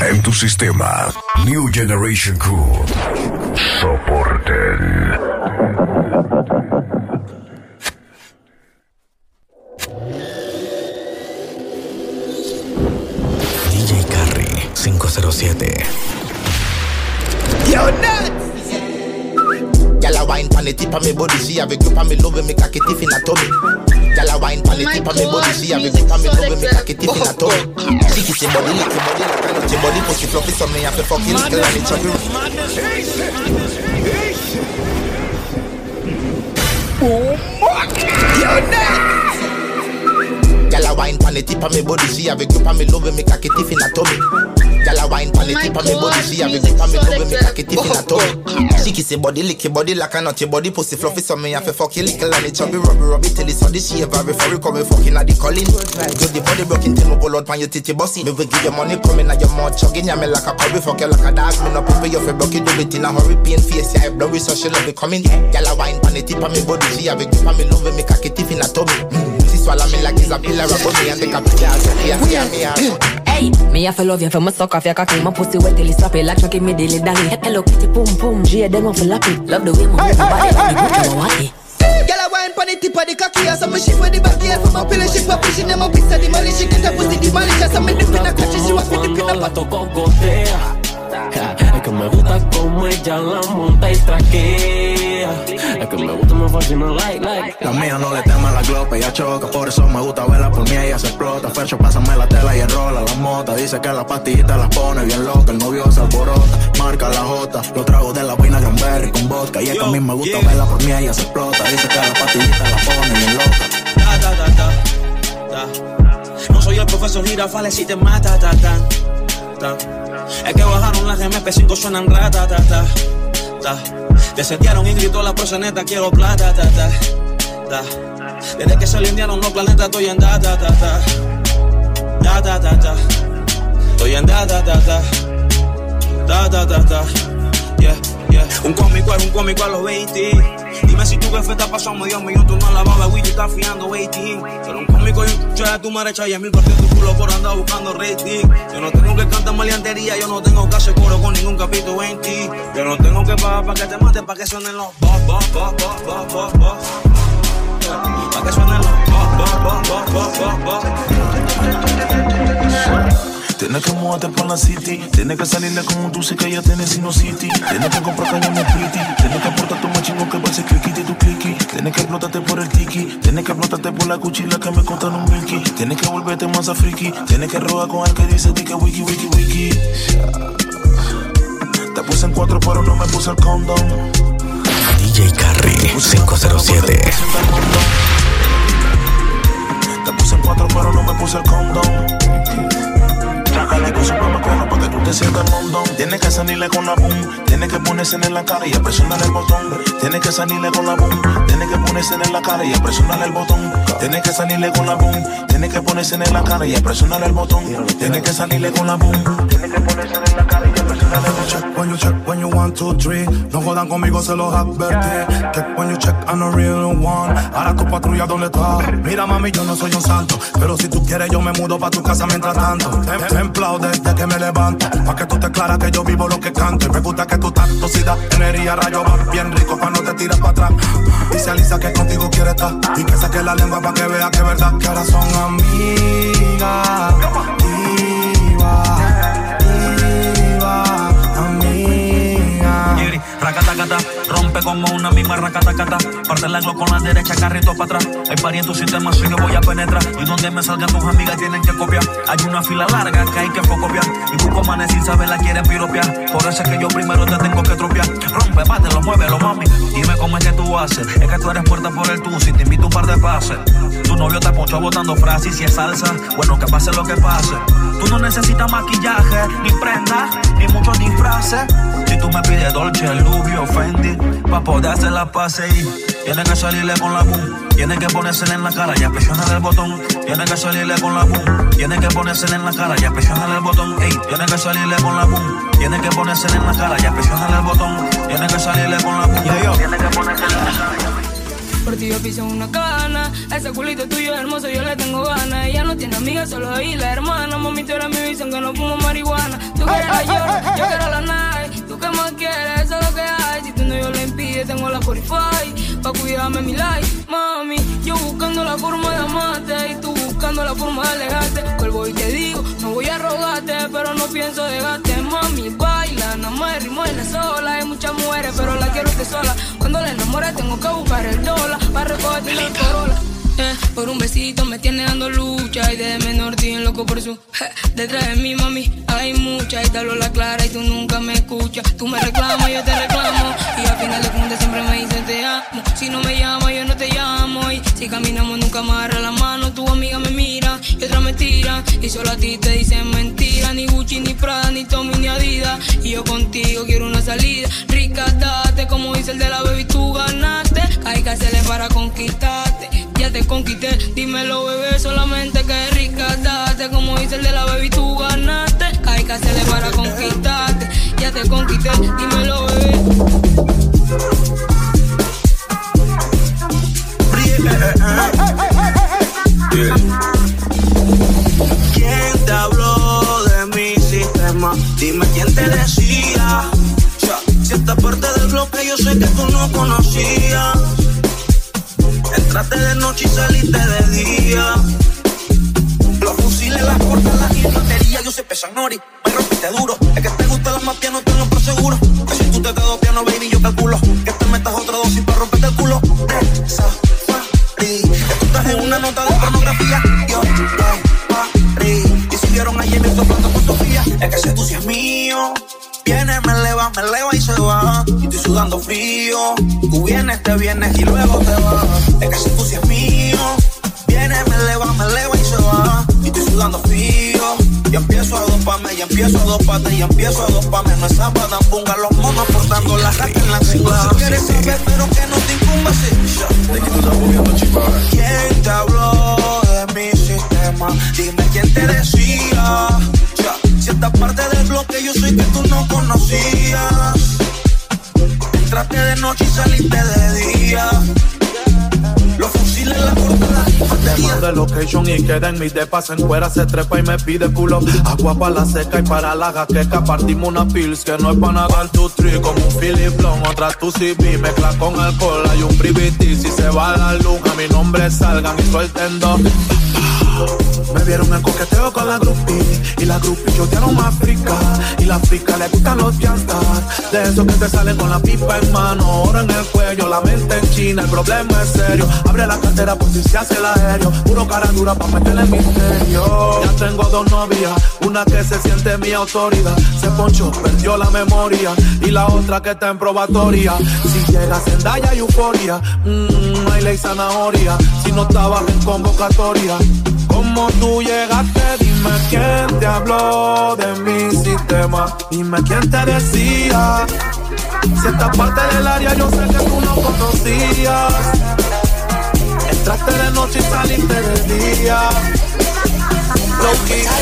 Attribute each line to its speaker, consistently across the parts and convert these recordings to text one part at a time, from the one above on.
Speaker 1: En tu sistema, New Generation Crew. Soporten.
Speaker 2: DJ Carry 507.
Speaker 3: Yo, nuts! Gyal a wine pon the tip of me body, she have a grip on me, loving me cocky tiff in a tummy. Gyal a wine pon the tip of me body, she have a grip on me, loving me cocky tiff in a tummy. She kiss your body, lick your body, like I know your body, push it fluffy, so me have to fuck you, little and it's chubby. Yo, nuts! Gyal a wine pon the tip of me body, she have a grip on me, loving me cocky tiff in a tummy. Gyal a wine pon the tip of me body, she have a grip on me, loving me cocky tiff in a tummy. She kiss your body, lick your body like I know your body, pussy fluffy, so me have to fuck you, little and it's chubby. Rub it till it's on the shave, before we come fucking at the calling. Give the body broken till me pull out pan your titty bossy. Me will give you money coming at your mouth chugging, ya me like a curry, fuck you like a dog. Me no put you for broke, you do it in a hurry, pain face, yeah, blowy, so she love it coming. Gyal a wine pon the tip of me body, she have a grip on me, loving me cocky tiff in a tummy. She swallow me like it's a pillar of me and take a picture,
Speaker 4: hey, me have to love you for my suck off your cocky. My pussy wet till it's sloppy, like chucking me dilly dally. Hello kitty pum pum, G them off a lappy. Love the way my body, let me go to my wacky.
Speaker 3: Gyal a wine pon the tip of the cocky, as I'm a shit with the back here. From my pillow, she pop pushing them up, piece of the money. She get a pussy, the money, just I'm in the pin, I catch she was with the pin up.
Speaker 5: La toco gotea. Es que me gusta como ella la monta y traquea. Es que me gusta, me fascina like.
Speaker 6: La mía no le teme a la glopa, ella choca. Por eso me gusta verla, por mí ella se explota. Fercho, pásame la tela y enrola la mota. Dice que la pastillita la pone bien loca. El novio se alborota, marca la jota. Lo trago de la vaina Granberry con vodka. Y es que a mí me gusta verla, por mí ella se explota. Dice que la pastillita la pone bien loca.
Speaker 5: No soy el profesor Girafales si te mata, Es que bajaron las MP5, suenan ratatata. Te setearon y gritó la proseneta, quiero plata, Desde que se alinearon los planetas, estoy en Estoy en Yeah. Un cómico a los 20. Dime si tu jefe está pasando medio millón, tú no la babas, güey, tú estás fiando waiting. Pero un cómico y un chucha de tu madre, echa 10,000 partidos tu culo por andar buscando rating. Yo no tengo que cantar maleantería, yo no tengo que hacer coro con ningún capítulo en ti. Yo no tengo que pagar pa' que te mate, pa' que suenen los bo. Pa' que suenen los bo.
Speaker 6: Tienes que moverte por la city. Tienes que salirle como tú sé que ya tienes Sinocity. Tienes que comprar cañones pretty. Tienes que aportarte más chingo que parece cliquiti tu cliqui. Tienes que explotarte por el tiki. Tienes que explotarte por la cuchilla que me cortan un Mickey. Tienes que volverte más a friki. Tienes que robar con el que dice ti que wiki. Te puse en 4 pero no me puse el condón.
Speaker 2: DJ Carry 507.
Speaker 6: Te puse en 4 pero no me puse el condón. Sácale con su mamá para que tú te sientas mondón. Tienes que salirle con la boom. Tienes que ponerse en la cara y presionar el botón. Tienes que salirle con la boom. Tienes que ponerse en la cara y presionar el botón. Tienes que salirle con la boom. Tienes que ponerse en la cara y presionar el botón. Tienes que salirle con la boom. Tienes que ponerse en la cara y presionar el botón.
Speaker 7: Check when you 1, 2, 3. No jodan conmigo, se los advertí. Check when you check, I'm a real one. Ahora tu patrulla, ¿dónde está? Mira mami, yo no soy un santo, pero si tú quieres yo me mudo pa' tu casa mientras tanto. Templado desde que me levanto, pa' que tú te claras que yo vivo lo que canto. Y me gusta que tú estás tosida, energía, rayo, va bien rico cuando te tiras pa' atrás. Dice Alisa que contigo quiere estar y que saque la lengua pa' que vea que es verdad. Que ahora son amigas,
Speaker 5: Racatacata, rompe como una misma racatacata. Parte la glock con la derecha, carrito para atrás. Hay pari en tu sistema, si yo voy a penetrar. Y donde me salgan tus amigas tienen que copiar. Hay una fila larga que hay que focopiar. Y busco manes sin saber la quieren piropear. Por eso es que yo primero te tengo que tropear. Rompe, bátelo, muévelo, mami. Dime cómo es que tú haces. Es que tú eres puerta por el tusi, te invito un par de pases. Tu novio te ponchó botando frases y si es salsa. Bueno, que pase lo que pase. Tú no necesitas maquillaje, ni prenda, ni muchos disfraces. Si tú me pides Dolce, Lubio, Fendi, pa' poder hacer la pase y tienes que salirle con la boom. Tienes que ponérsela en la cara y presionar el botón. Tienes que salirle con la boom. Tienes que ponérsela en la cara y presionar el botón. Ey, tienes que salirle con la boom. Tienes que ponérsela en la cara y presionar el botón. Tienes que salirle con la boom. Tienes que ponérsela en la cara.
Speaker 8: Por ti yo piso una cana. A ese culito tuyo hermoso yo le tengo ganas. Ella no tiene amigas, solo ahí la hermana. Mami, tú eres mi visión que no fumo marihuana. Tú Tú quieres la York, yo quiero la Nike. Tú qué más quieres, eso es lo que hay. Si tú no yo lo impide, tengo la 45 pa' cuidarme mi life. Mami, yo buscando la forma de amarte y tú buscando la forma de alejarte. Vuelvo y te digo, no voy a rogarte, pero no pienso dejarte. Mami, baila, no me ritmo en la sola. Hay muchas mujeres, pero la quiero usted sola. Cuando la enamore tengo que buscar el dólar para recogerte la corola. Por un besito me tiene dando lucha y desde menor tiene loco por su detrás de mí, mami, hay mucha y te hablo la clara y tú nunca me escuchas. Tú me reclamas, yo te reclamo y al final de cuentas siempre me dicen te amo. Si no me llamas, yo no te llamo y si caminamos nunca me agarra la mano. Tu amiga me mira y otra me tira y solo a ti te dicen mentira. Ni Gucci, ni Prada, ni Tommy, ni Adidas y yo contigo quiero una salida. Rica, date, como dice el de la baby, tú ganaste. Hay que hacerle para conquistarte. Ya te conquisté, dímelo bebé, solamente que rica date. Como dice el de la baby, tú ganaste. Hay que hacerle para conquistarte. Ya te conquisté, dímelo bebé.
Speaker 9: ¿Quién te habló de mi sistema? Dime quién te decía. Si esta parte del bloque yo sé que tú no conocías. Entraste de noche y saliste de día. Los fusiles, las cortas, las infanterías, yo sé pesan nori. Me rompiste duro, es que te gusta los más pianos, tenlo por seguro. Que si tú te quedo piano, baby, yo calculo que te metas otra dosis para romperte el culo. Que tú estás en una nota de pornografía. Yo, y si vieron ayer mi tocando con Sofía. Es que ese tú sí es mío. Viene, me eleva y se va. Y estoy sudando frío. Tú vienes, te vienes y luego te vas. Es que ese tú sí es mío. Viene, me eleva y se va. Y estoy sudando frío. Y empiezo a doparme, y empiezo a doparte, y empiezo a doparme. No es zabadambunga, los monos portando la raca en la cingada. Si quieres saber, pero que no te incumba, sí. ¿Quién te habló de mi sistema? Dime quién te decía. Si esta parte del bloque yo sé que tú no conocías. Entraste de noche y saliste de día. Los fusiles, la cortada,
Speaker 7: le mando el location y queda en mi depa. Se encuera, se trepa y me pide culo. Agua para la seca y para la jaqueca. Partimos una pills que no es para nadar tu tri. Como un Philip Long, otra tu CB. Mezcla con alcohol, hay un privity. Si se va la luz, a mi nombre salgan y suelten dos. Me vieron en coqueteo con la groupie. Y la groupie chotearon más frica. Y la frica le gustan los fianzas. De esos que te salen con la pipa en mano. Oro en el cuello, la mente en China. El problema es serio. Abre la cartera por si se hace el aéreo. Puro cara dura pa' meterle el misterio. Ya tengo dos novias. Una que se siente mi autoridad. Se ponchó, perdió la memoria. Y la otra que está en probatoria. Si llega Zendaya y euforia. Hay ley zanahoria. Si no estabas en convocatoria. Como tú llegaste, dime quién te habló de mi sistema. Dime quién te decía. Si esta parte del área yo sé que tú no conocías. Entraste de noche y saliste de día. Loki.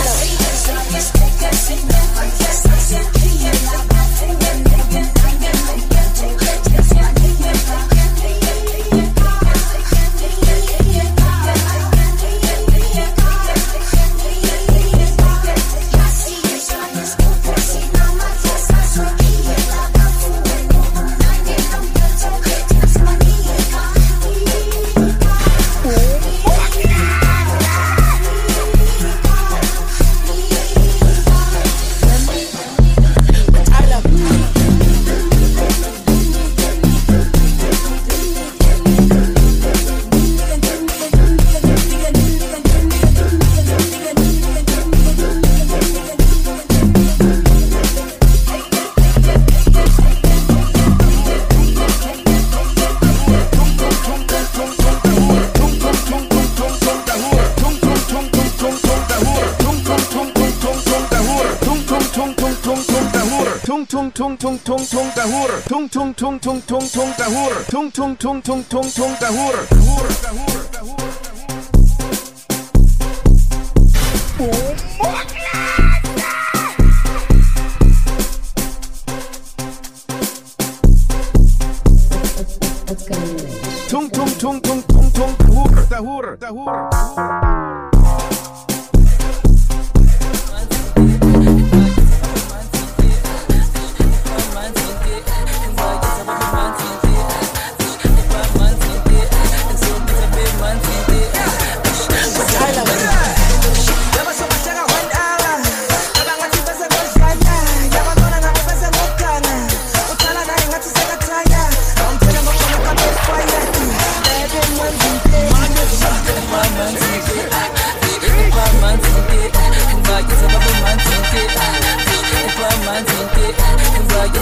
Speaker 7: tung tung tung tung dahur tung tung tung tung tung tung dahur tung tung tung tung tung tung dahur tung tung tung tung tung tung dahur dahur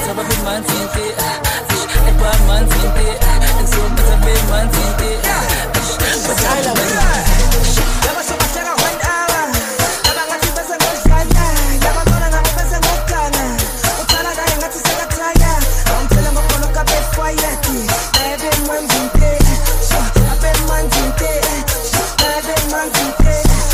Speaker 10: heb een big man tinté. Ik ben man tinté. En zo met een big man tinté. Wat jij dan weet. Ja, maar zo wat jij nog weet. Ja, maar wat je best en goed kan. Ja, maar dan gaan we best en goed kan. Wat jij dan ga je net zo zeggen tja. I'm telling my phone look a bit quiet. I been man tinté. I been man tinté. I been man tinté.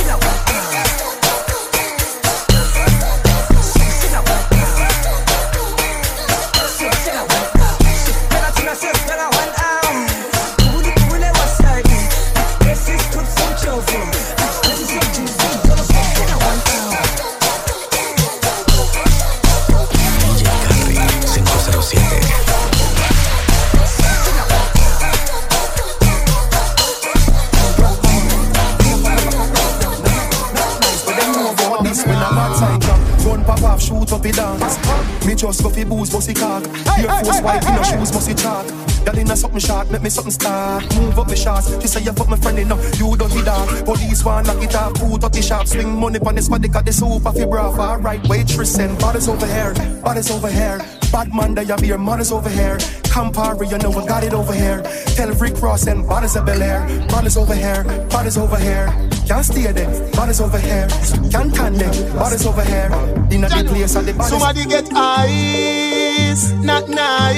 Speaker 7: Shoot up the dance. Me just go fi booze, bossy cock. Your force white in your shoes, bossy chalk. Y'all inna something sharp, make me something start. Move up the shots, she say you fuck my friend enough. You don't be dark. Police want knock it off, put up the shop. Swing money pon the spot, they got the soup off your bra. Alright, waitress and bodies over here, bodies over here. Bad man, they have your mothers over here. Campari, you know we got it over here. Tell Rick Ross and bodies of Bel Air. Bodies over here, bodies over here. Can't stay there, bodies over here. Can't stand there, bodies over here. In a big place at the bodies.
Speaker 11: Somebody get ice, not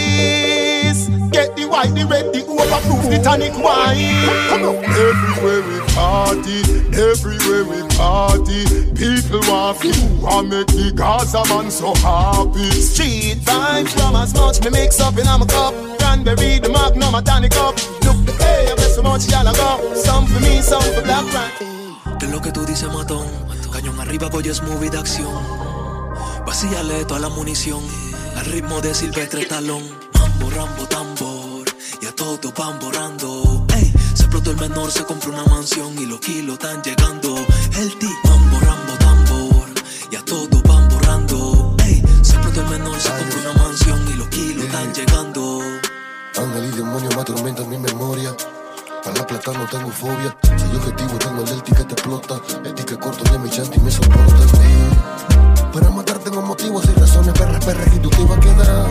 Speaker 11: nice. Get the white, the red, the overproof, the tonic wine. Everywhere we party, everywhere we party. People want you, I make the Gaza man so happy. Street vibes from as much me mix up in my cup. Cranberry, the Magnum, a tonic up. Look the hey, I bet so much y'all go. Some for me, some for Black Frank.
Speaker 12: Que es lo que tú dices, matón. Cañón arriba, pollo es movie de acción. Vacíale toda la munición. Al ritmo de Silvestre Talón. Mambo, rambo, tambor. Y a todos van borrando. Ey, se explotó el menor, se compró una mansión. Y los kilos están llegando. El ti, mambo, rambo, tambor. Y a todos van borrando. Ey, se explotó el menor, se compró una mansión. Y los kilos están llegando.
Speaker 13: Ángel y demonio me atormentan mi memoria. Para la plata no tengo fobia. Soy objetivo, tengo el delti que te explota. El ticket corto y mi chanti me soporta. Para matar tengo motivos y razones. Perras y tú te ibas a quedar.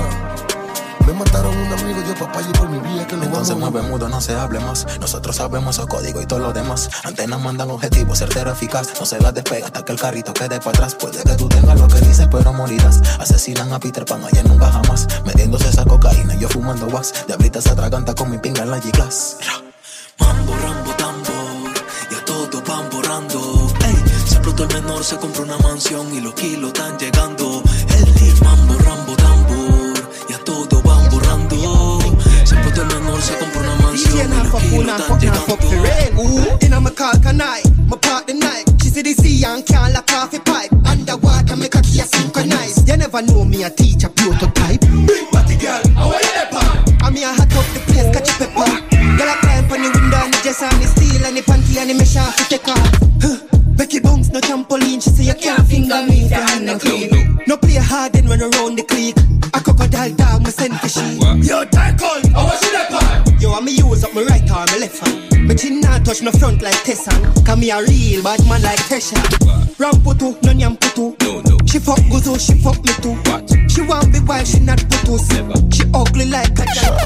Speaker 13: Me mataron un amigo, yo papá y por mi vida que lo vamos a
Speaker 14: Entonces mueve mudo, no se hable más. Nosotros sabemos esos códigos y todo lo demás. Antenas mandan objetivos, certero, eficaz. No se las despega hasta que el carrito quede para atrás. Puede que tú tengas lo que dices, pero morirás. Asesinan a Peter Pan allá nunca jamás. Metiéndose esa cocaína, yo fumando wax. Diablita se atraganta con mi pinga en la G-Class.
Speaker 12: Mambo, rambo, tambor. Y a todos van borrando. Ey, se explotó el menor, se compró una mansión. Y los kilos están llegando. El team, mambo, rambo, tambor. Y a todos van borrando. Se explotó el menor, se compró una mansión. Y los kilos están llegando.
Speaker 15: In a my car can I, my part the night. She said the sea and can't lock off a pipe. Underwater make a key synchronize. You never know me a teacher prototype. Big body girl, how are you there, pan? I'm here hot up the place, catch a pepper. Girl I climb on the window and the dress on the steel and the panty and the mesh off to take off. Becky Bones no trampoline, she say you can't finger me if your hand no clean. No play hard then run around the creek. A crocodile dog me send for she. Yo tackle, how was you that pan? Yo I me use up my right arm, my left hand. Me chin not touch no front like Tessan. Cause me a real bad man like Tesha. Ramputu, no nyamputu. She fuck Guzo, she fuck me too. She want me wild, she not putus. She ugly like a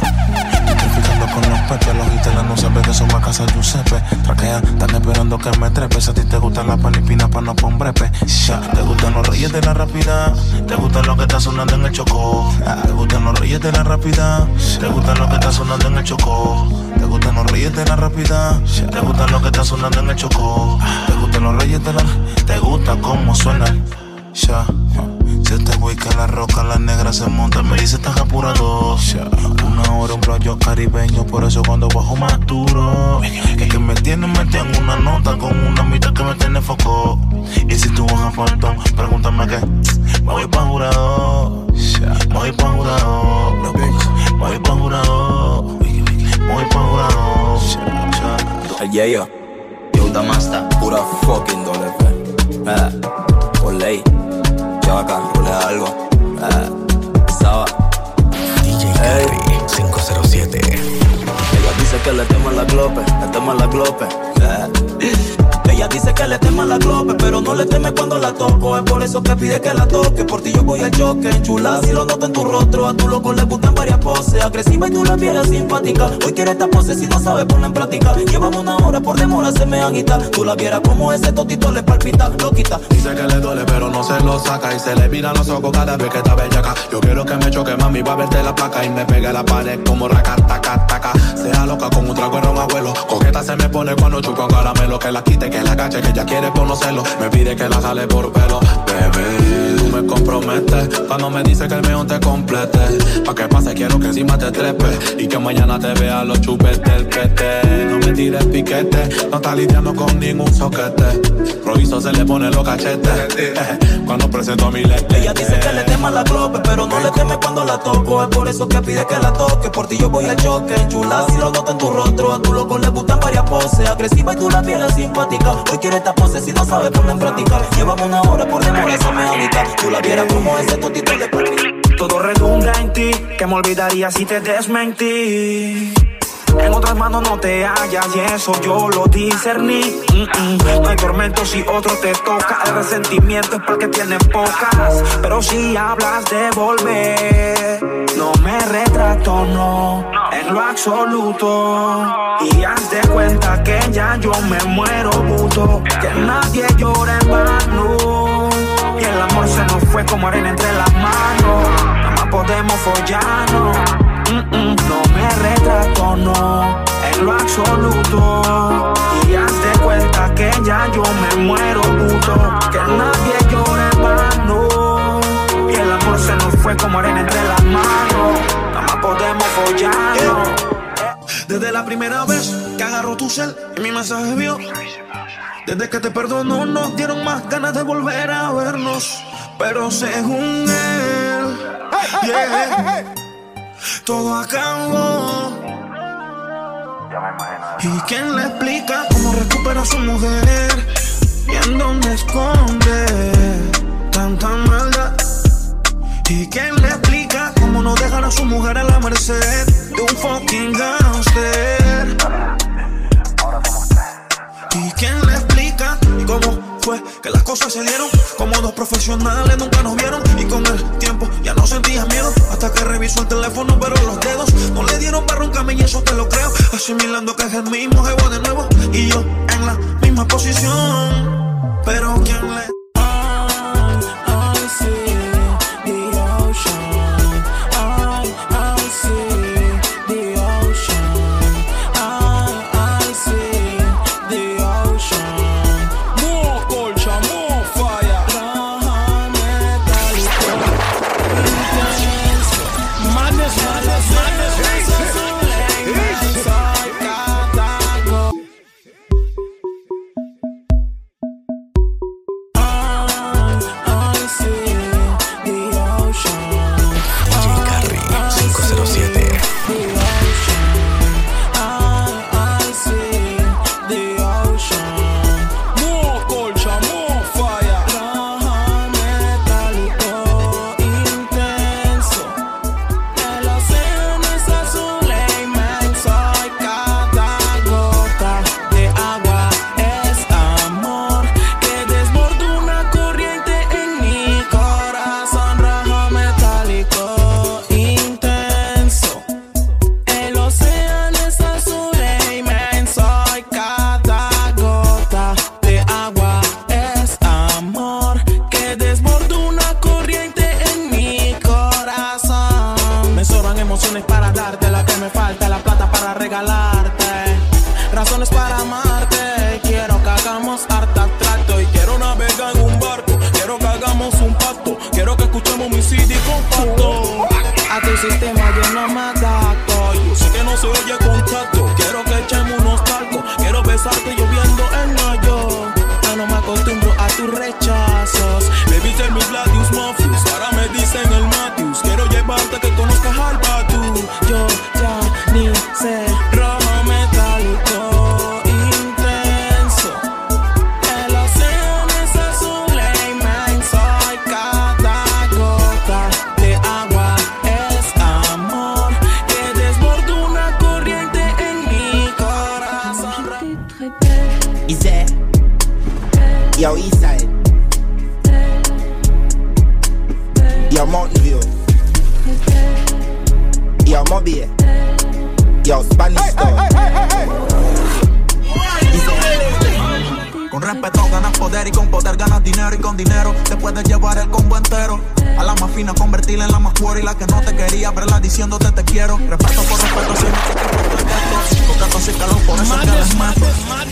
Speaker 6: Traficando con los pepes, los gitelas no saben que son vacas al Giuseppe. Traquean, están esperando que me trepes. A ti te gustan las panipina pa' no pombrepe. Te gustan los reyes de la rápida. Te gustan lo que está sonando en el Chocó. Te gustan los reyes de la rápida. Te gustan lo que está sonando en el Chocó. Te gustan los reyes de la rápida. Te gustan lo que está sonando en el Chocó. Te gustan los reyes de la. Te gusta cómo suena. Ya. Si este güey que la roca, la negra se monta, me dice estás apurado. Una hora un playo caribeño, por eso cuando bajo más duro. Es que me tienen metida en una nota con una mitad que me tiene foco. Y si tú vas a faltón, pregúntame qué. Me voy pa' jurado. Me voy pa' jurado. Me voy pa' jurado. Me voy pa' jurado.
Speaker 16: El Yeyo, Yuta Masta, pura fucking doble F. Por ley. Acá, rule algo. Saba.
Speaker 2: DJ Carry 507.
Speaker 16: Ella dice que le teman la glope, le teman la glope. Ella
Speaker 12: dice que le tema la globe, pero no le teme cuando la toco. Es por eso que pide que la toque. Por ti yo voy al choque. Chula, si lo noto en tu rostro. A tu loco le gustan varias poses. Agresiva y tú la vieras simpática. Hoy quiere esta pose si no sabe ponerla en práctica. Llevamos una hora, por demora se me agita. Tú la vieras como ese totito le palpita. Lo quita.
Speaker 6: Dice que le duele pero no se lo saca. Y se le miran los ojos cada vez que está bellaca. Yo quiero que me choque, mami, va a verte la placa. Y me pegue a la pared como raca, taca, taca. Sea loca como un trago en un abuelo. Coqueta se me pone cuando chupo un caramelo. Que la quite, que la cache, que ella quiere conocerlo. Me pide que la jale por pelo. Bebé, tú me comprometes cuando me dice que el meón te complete. Pa' que pase quiero que encima te trepe. Y que mañana te vea los chupes del pete. No me tires piquete, no está lidiando con ningún soquete. Rojizo se le pone los cachetes cuando presento a mi leche.
Speaker 12: Ella dice que le tema la globe, pero no le teme cuando la toco. Es por eso que pide que la toque. Por ti yo voy al choque. Chula, si lo noto en tu rostro. A tu loco le gustan varias poses. Agresiva y tú la vieras simpática. Hoy quiere esta pose si no sabe ponerla en práctica. Llevamos una hora, por demora se me agita. Tú la vieras como ese totito le palpita.
Speaker 9: Todo redunda en ti, que me olvidaría si te desmentí. En otras manos no te hallas y eso yo lo discerní. No hay tormento si otro te toca. El resentimiento es para que tienen pocas. Pero si hablas de volver, no me retracto, no, en lo absoluto. Y haz de cuenta que ya yo me muero puto. Que nadie llora en vano. Y el amor se nos fue como arena entre las manos. Nada más podemos follarnos. No me retrato, no, en lo absoluto. Y haz de cuenta que ya yo me muero puto. Que nadie llore en vano. Y el amor se nos fue como arena entre las manos. Nada más podemos follarnos.
Speaker 6: Desde la primera vez que agarró tu cel y mi mensaje vio. Desde que te perdonó nos dieron más ganas de volver a vernos. Pero según él, todo acabó. ¿Y quién le explica cómo recupera a su mujer? ¿Y en dónde esconde tanta maldad? ¿Y quién le explica cómo no dejar a su mujer a la merced de un fucking gangster? ¿Y quién le explica cómo fue que las cosas se dieron? Como dos profesionales nunca nos vieron. Y con el tiempo ya no sentías miedo. Hasta que revisó el teléfono pero los dedos no le dieron para roncarme y eso te lo creo. Asimilando que es el mismo jevo de nuevo. Y yo en la misma posición. Pero ¿quién le...
Speaker 3: Yo, Mountain View. Yo, Mobile. Yo, Spanish Town.
Speaker 17: Con respeto ganas poder y con poder ganas dinero y con dinero te puedes llevar el combo entero. A la más fina convertirla en la más pura y la que no te quería verla diciéndote te quiero. Respeto por respeto siempre que porque esto sí calor por eso que les mato.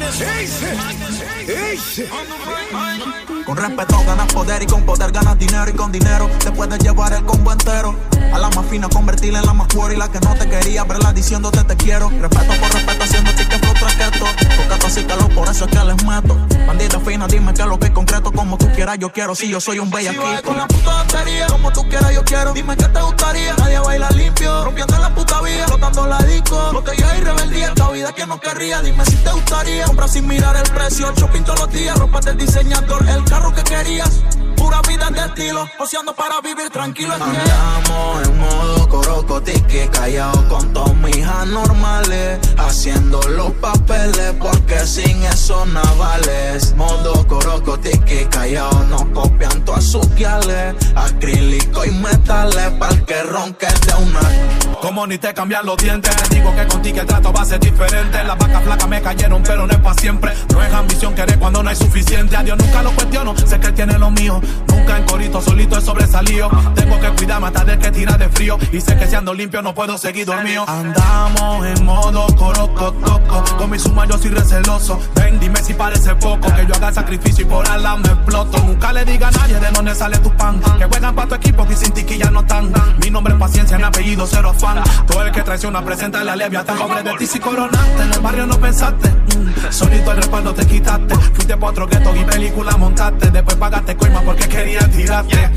Speaker 17: Con respeto ganas poder y con poder ganas dinero y con dinero te puedes llevar el combo entero. A la más fina convertirla en la más pura y la que no te quería verla diciéndote te quiero. Respeto por respeto haciendo que flow traqueto. Porque esto sí calor por eso es que les mato. Bandita fina, dime que es lo que es concreto. Como tú quieras yo quiero, si yo soy un bellaquito. Si con la puta batería, como tú quieras yo quiero. Dime que te gustaría, nadie baila limpio. Rompiendo en la puta vía, flotando la disco. Botella y rebeldía, esta vida que no querría. Dime si te gustaría, comprar sin mirar el precio. Shopping todos los días, ropa del diseñador. El carro que querías, pura vida de estilo. Oceando para vivir tranquilo. Andamos en modo corocotique, callado con todos mis anormales, haciendo los papeles porque sin eso nada vales. Modo corocotique, callado nos copian todas sus guiales, acrílico y metales pa'l que ronque de una.
Speaker 7: Como ni te cambian los dientes, te digo que contigo el trato va a ser diferente. Las vacas flacas me cayeron pero no es pa' siempre. No es ambición querer cuando no hay suficiente. A Dios nunca lo cuestiono, sé que él tiene lo mío. Nunca en corito, solito he sobresalido. Tengo que cuidarme hasta de que tira de frío. Y sé que si ando limpio no puedo seguir dormido. Andamos en modo corocotoco. Con mi suma yo soy receloso. Ven, dime si parece poco que yo haga el sacrificio y por al lado me exploto. Nunca le diga a nadie de dónde sale tu pan. Que juegan pa' tu equipo que sin tiquilla no están. Mi nombre es paciencia, mi apellido cero afán. Todo el que traiciona presenta la levia. Tan pobre de ti si coronaste. En el barrio no pensaste. Solito el respaldo te quitaste. Fuiste pa' otro gueto y película montaste. Después pagaste coima porque querías tirarte.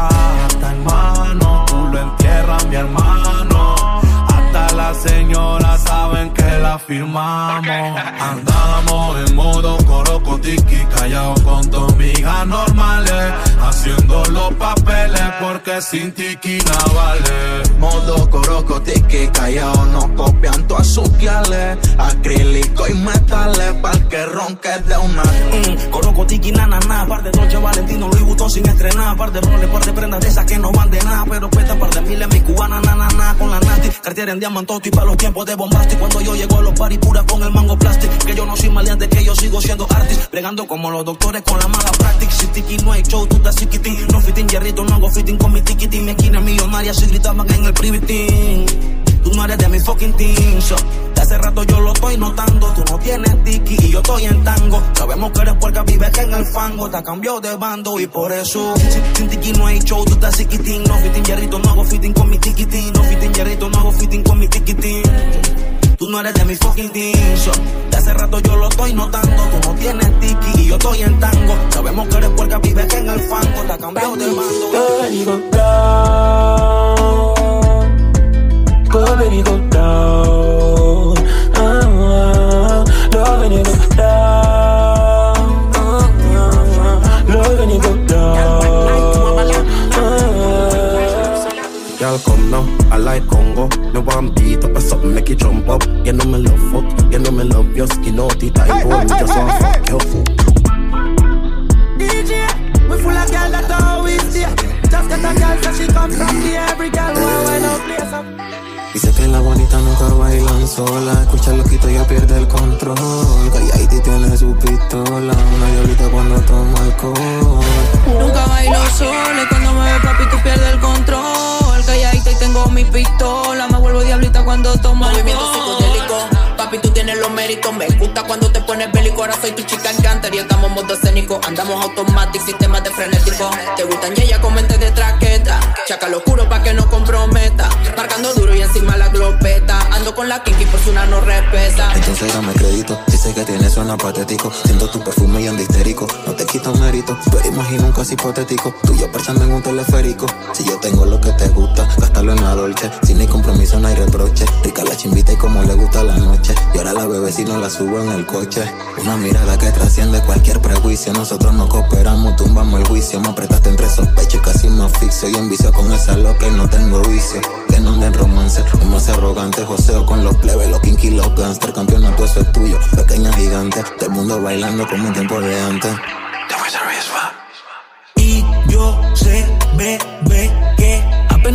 Speaker 7: Plata en mano, tú lo entierras mi hermano. Hasta las señoras saben que la firmamos. Andamos en modo corocotiqui, callado con tus migas normales, haciendo los papeles porque sin tiqui nada vale.
Speaker 17: Modo corocotiqui, callado nos copian todas sus guiales, acrílico y metales pa'l que ronque de una.
Speaker 9: Corocotiqui, na, par de Dolce Valentino, Louis Vuitton sin estrenar, par de roles, par de prendas de esas que no van de nada, pero cuestan par de miles mi cubana, na, con la nati, Cartier en diamantoto y pa' los tiempos de bombastic. Cuando yo llego a los party pura con el mango plastic, que yo no soy maleante, que yo sigo siendo artist, bregando como los doctores con la mala práctica. Si tiki no hay show, tú estás chiquitín, no fitting hierrito, no hago fitting con mi tiquitín. Mi esquina millonaria si gritaban en el privitín. Tú no eres de mi fucking team, so. De hace rato yo lo estoy notando. Tú no tienes tiki y yo estoy en tango. Sabemos que eres puerca, vives que en el fango. Te cambió de bando y por eso sin tiki no hay show, tú estás chiquitín. No fitting hierrito, no hago fitting con mi tiquitín. No fitting hierrito, no hago fitting con mi tiquitín. Tú no eres de mi fucking team, so. De hace rato yo lo estoy notando. Tú no tienes tiki y yo estoy en tango. Sabemos que eres puerca, vives que en el fango. Te cambió de bando.
Speaker 10: Go baby go down, love when you go down, love when you go down.
Speaker 18: Y'all come now, I like Congo. No one beat up or something, make you jump up. You know me love fuck, you know me love your skin out the type of me just want fuck your foot.
Speaker 10: DJ, we full of girl that always there. Just get a girl so she come from the every girl why no place up.
Speaker 14: Dice que la bonita nunca bailan sola. Escucha el loquito y ya pierde el control. Calladita tiene su pistola. Una diablita cuando toma alcohol.
Speaker 8: Nunca bailo sola y cuando me ve papi tú pierdes el control. Calladita y tengo mi pistola. Me vuelvo diablita cuando tomo
Speaker 19: movimiento psicodélico. Papi, tú tienes los méritos. Me gusta cuando te pones bélico. Ahora soy tu chica encantaría. Estamos modo escénico. Andamos automatic, sistemas de frenético. Te gustan yellas con mente de traqueta. Chaca lo oscuro pa' que no comprometa. Marcando duro y encima la glopeta. Ando con la kinky por su una no respeta.
Speaker 14: Entonces dame crédito. Dice que tienes suena patético. Siento tu perfume y ando histérico. No te quito mérito, pero imagino un caso hipotético. Tú y yo perchando en un teleférico. Si yo tengo lo que te gusta, gástalo en la dolce. Si no hay compromiso no hay reproche. Rica la chimbita y como le gusta la noche. Y ahora la bebé si no la subo en el coche. Una mirada que trasciende cualquier prejuicio. Nosotros no cooperamos, tumbamos el juicio. Me apretaste entre sospecho y casi me asfixio. Y envicio con esa loca y no tengo vicio. Que no den romance, un más arrogante. Joseo con los plebes, los kinky, los gangster. Campeonato eso es tuyo, pequeña gigante. Todo el mundo bailando como un tiempo de antes.
Speaker 9: Y yo sé, bebé, que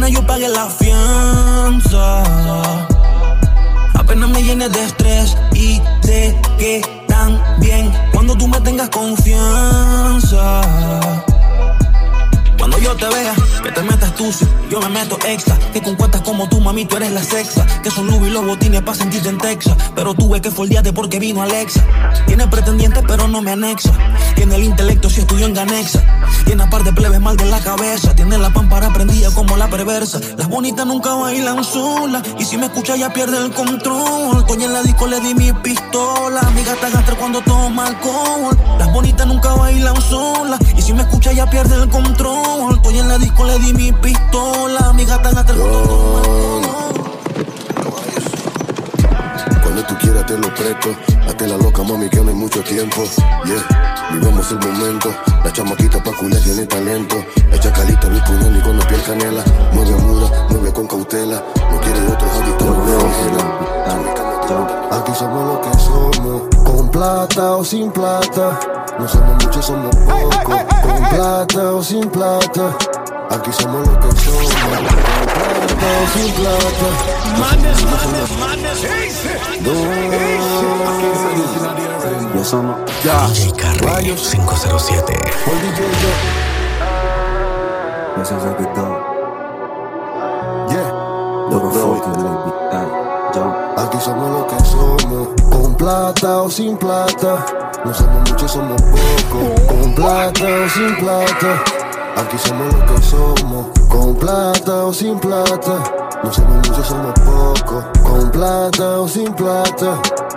Speaker 12: Apenas yo pagué la fianza, apenas me llenes de estrés y sé que también cuando tú me tengas confianza. Cuando yo te vea, que te metas tú, yo me meto extra. Que con cuentas como tú, mami, tú eres la sexa. Que son Louis y los botines pa' sentirte en Texas. Pero tuve que foldearte porque vino Alexa. Tiene pretendientes pero no me anexa. Tiene el intelecto si estudió en Ganexa. Tiene par de plebes mal de la cabeza. Tiene la pámpara prendida como la perversa. Las bonitas nunca bailan solas. Y si me escucha ya pierde el control. Estoy en la disco, le di mi pistola. Mi gata gasta cuando toma alcohol. Las bonitas nunca bailan solas. Y si me escucha ya pierde el control. Estoy en la disco, le di mi pistola. Mi gata gasta cuando toma alcohol.
Speaker 13: Cuando tú quieras te lo presto. Hazte la loca, mami, que no hay mucho tiempo. Yeah, vivamos el momento. La chamaquita pa' culiar tiene talento. Echa calita, ni puñal, ni con la piel canela. Mueve muda, mueve con cautela. No quiere otros adictos, no. Aquí somos lo que somos. Con plata o sin plata. No somos muchos, somos pocos. Con plata o sin plata. Aquí somos lo que somos. Con plata o sin plata.
Speaker 18: Yo somos DJ Carry 507.
Speaker 13: This is a good dog. Yeah. Aquí somos lo que somos. Con plata o sin plata. No somos muchos, somos pocos. Con plata o sin plata. Aquí somos lo que somos. Con plata o sin plata. No somos muchos, somos pocos. Con plata o sin plata.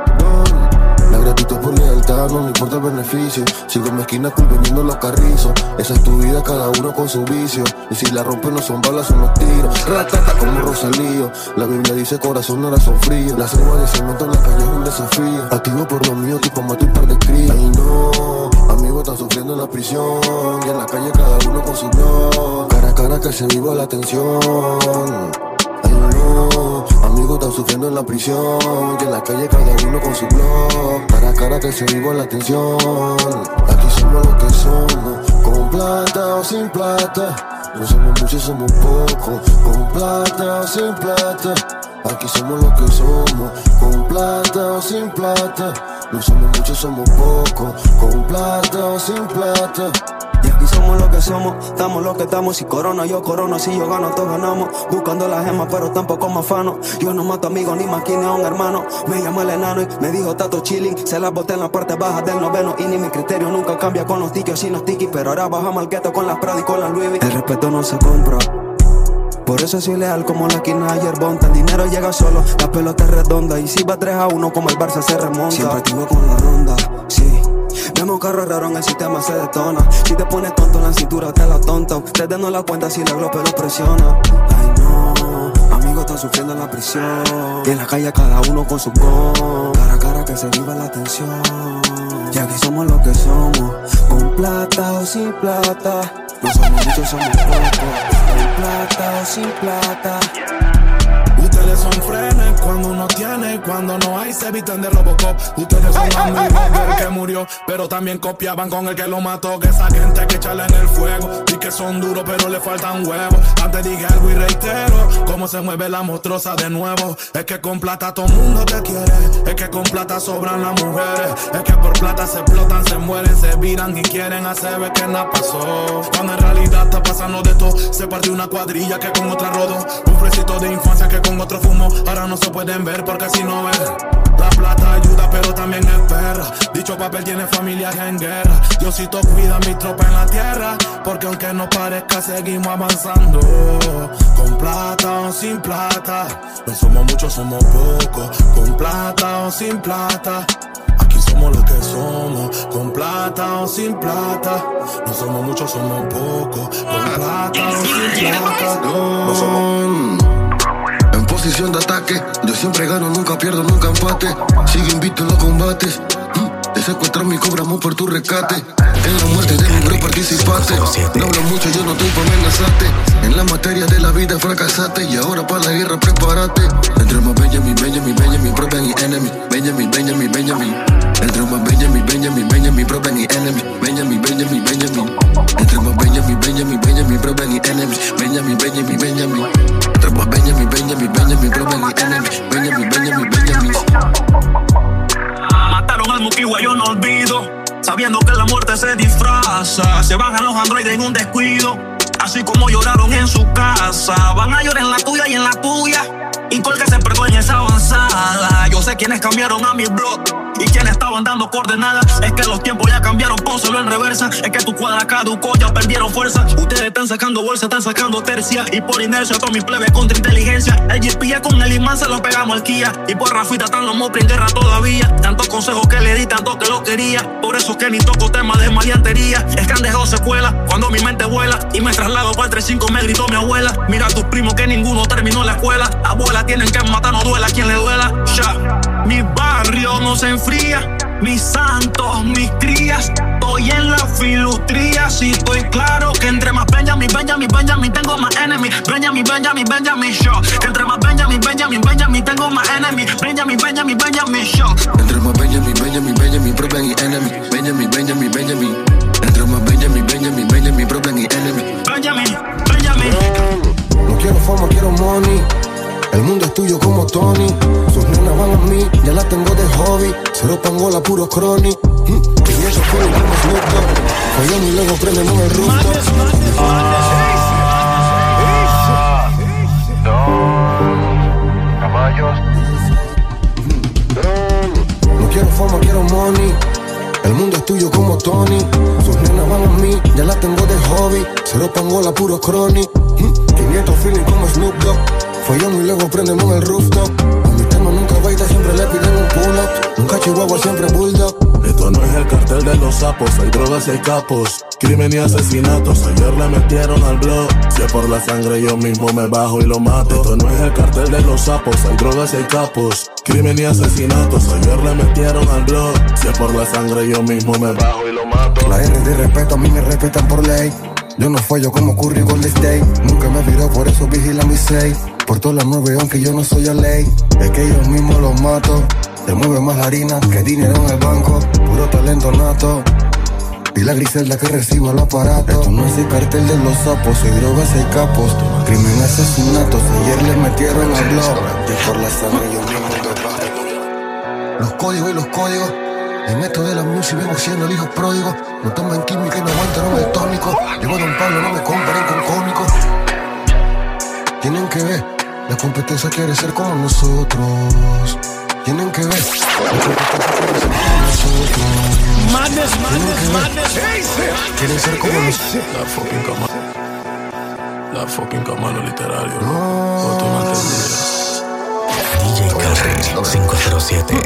Speaker 13: La gratitud por lealtad, no me importa el beneficio. Sigo en mi esquina vendiendo los carrizos. Esa es tu vida, cada uno con su vicio. Y si la rompen no son balas, son los tiros. Ratata como Rosalío. La Biblia dice corazón no son fríos. La selva de cemento en la calle es un desafío. Activo por lo mío, tipo mato un par de críos. Ay no, amigos están sufriendo en la prisión. Y en la calle cada uno con su blog. Cara a cara que se viva la tensión. Ay no, amigos están sufriendo en la prisión. Y en la calle cada uno con su blog. Cara a cara que se viva la tensión. Aquí somos lo que somos. Con plata o sin plata. No somos muchos, somos pocos. Con plata o sin plata. Aquí somos lo que somos. Con plata o sin plata. No somos muchos, somos pocos. Con plata o sin plata.
Speaker 9: Y aquí somos lo que somos, estamos lo que estamos. Si corona, yo corono, si yo gano, todos ganamos. Buscando las gemas, pero tampoco me afano. Yo no mato amigos, ni maquine a un hermano. Me llamó el enano y me dijo tato chilling. Se las boté en la parte baja del noveno. Y ni mi criterio nunca cambia con los tickets y los tickets. Pero ahora bajamos al gueto con las Prada y con las Louis. El respeto no se compra. Por eso soy leal como la esquina de Yerbonta. El dinero llega solo, la pelota es redonda. Y si va 3-1 como el Barça se remonta. Siempre activo con la ronda, sí. Vemos carros raros en el sistema se detona. Si te pones tonto en la cintura te la tonta. Ustedes no la cuenta si la glope lo presiona. Ay no, amigos están sufriendo en la prisión. Y en la calle cada uno con su gon. Cara a cara que se viva la tensión. Y aquí somos lo que somos. Con plata o sin plata. No somos muchos, somos pocos. Con plata o sin plata.
Speaker 7: Ustedes son frenes cuando uno tiene y cuando no hay se visten de Robocop. Ustedes son amigos del que murió, pero también copiaban con el que lo mató. Que esa gente hay que echarla en el fuego. Y que son duros pero le faltan huevos. Antes dije algo y reitero cómo se mueve la monstruosa de nuevo. Es que con plata todo mundo te quiere. Es que con plata sobran las mujeres. Es que por plata se explotan, se mueren, se viran y quieren hacer ver que nada pasó. Cuando en realidad está pasando de todo. Se partió una cuadrilla que con otra rodó. Un fresito de infancia que con otro fumo. Ahora no se pueden ver porque si no ven. La plata ayuda pero también es perra. Dicho papel tiene familias en guerra. Diosito cuida mi tropa en la tierra. Porque aunque no parezca seguimos avanzando. Con plata o sin plata. No somos muchos, somos pocos. Con plata o sin plata. Aquí somos lo que somos. Con plata o sin plata. No somos muchos, somos pocos. Con plata o sin plata.
Speaker 13: No somos en posición de ataque. Yo siempre gano, nunca pierdo, nunca empate. Sigo invicto en los combates. De secuestramos y cobramos por tu rescate. En la muerte de mi bro participaste. No hablo mucho, yo no estoy pa' amenazarte. En la materia de la vida fracasaste y ahora para la guerra prepárate. Entre más Benjamin, bro, mi enemy. Benjamin. Entre más Benjamin, bro, mi enemy. Benjamin. Entre más Benjamin, bro, mi enemy. Benjamin. Entre más Benjamin, bro, mi enemy. Benjamin.
Speaker 5: Mataron al Mukiwa, yo no olvido. Sabiendo que la muerte se disfraza. Se bajan los androides en un descuido. Así como lloraron en su casa. Van a llorar en la tuya y en la tuya. Y Colca se perdió en esa avanzada. Yo sé quiénes cambiaron a mi blog y quienes estaban dando coordenadas. Es que los tiempos ya cambiaron, pónselo en reversa. Es que tu cuadra caducó, ya perdieron fuerza. Ustedes están sacando bolsa, están sacando tercia. Y por inercia todos mis plebes contra inteligencia. El GPA con el imán se lo pegamos al Kia. Y por Rafita están los mopri en guerra todavía. Tantos consejos que le di, tanto que lo quería. Por eso que ni toco temas de maleantería. Es que han dejado secuela cuando mi mente vuela. Y me traslado para el 35, me gritó mi abuela. Mira a tus primos que ninguno terminó la escuela. Abuela, tienen que matar, no duela a quien le duela. Ya, mi barrio no se enfría. Mis santos, mis crías. Estoy en la filustría. Si estoy claro que entre más Benjamin, tengo más enemy. Benjamin, show. Que entre más Benjamin, tengo más enemy. Benjamin, show.
Speaker 13: Entre más Benjamin, bro, mi enemy. Benjamin. Entre más Benjamin, bro, mi enemy.
Speaker 5: Benjamin.
Speaker 13: No quiero fama, quiero money. El mundo es tuyo como Tony. Sus nenas van a mí, ya las tengo de hobby. Cero pangola, puro crony. Y eso fue como Snoop Dogg. Fallamos y luego prendemos el rooftop. No quiero fama, quiero money. El mundo es tuyo como Tony. Sus nenas van a mí, ya las tengo de hobby. Cero pangola, puro crony. 500 feeling como Snoop Dogg. Fallamos y luego prendemos el rooftop. A mi tema nunca baita, siempre le piden un pull-up. Nunca chihuahua, siempre bulldog.
Speaker 6: Esto no es el cartel de los sapos, hay drogas y hay capos. Crimen y asesinatos, ayer le metieron al blog. Si es por la sangre yo mismo me bajo y lo mato. Esto no es el cartel de los sapos, hay drogas y hay capos. Crimen y asesinatos, ayer le metieron al blog. Si es por la sangre yo mismo me bajo y lo mato.
Speaker 13: La R de respeto, a mí me respetan por ley. Yo no fallo como Curry Golden State. Nunca me viró, por eso vigila mi safe. Por todas las 9, aunque yo no soy a ley. Es que ellos mismos los mato. Te mueve más la harina que dinero en el banco. Puro talento nato. Y la Griselda que recibo el aparato. Esto no es el cartel de los sapos, hay drogas, hay capos. Crimen, asesinatos, ayer le metieron al blog. Y por la sangre yo mismo me bajo. Los códigos y los códigos. En esto de la música vengo siendo el hijo pródigo. No toman química y no aguantaron el tónico. Llevo a Don Pablo, no me comparen con cómicos. Tienen que ver, la competencia quiere ser como nosotros. Tienen que ver, la competencia quiere ser como nosotros. Quieren ser como nosotros.
Speaker 6: La fucking cama literario.
Speaker 2: DJ Carrey 507.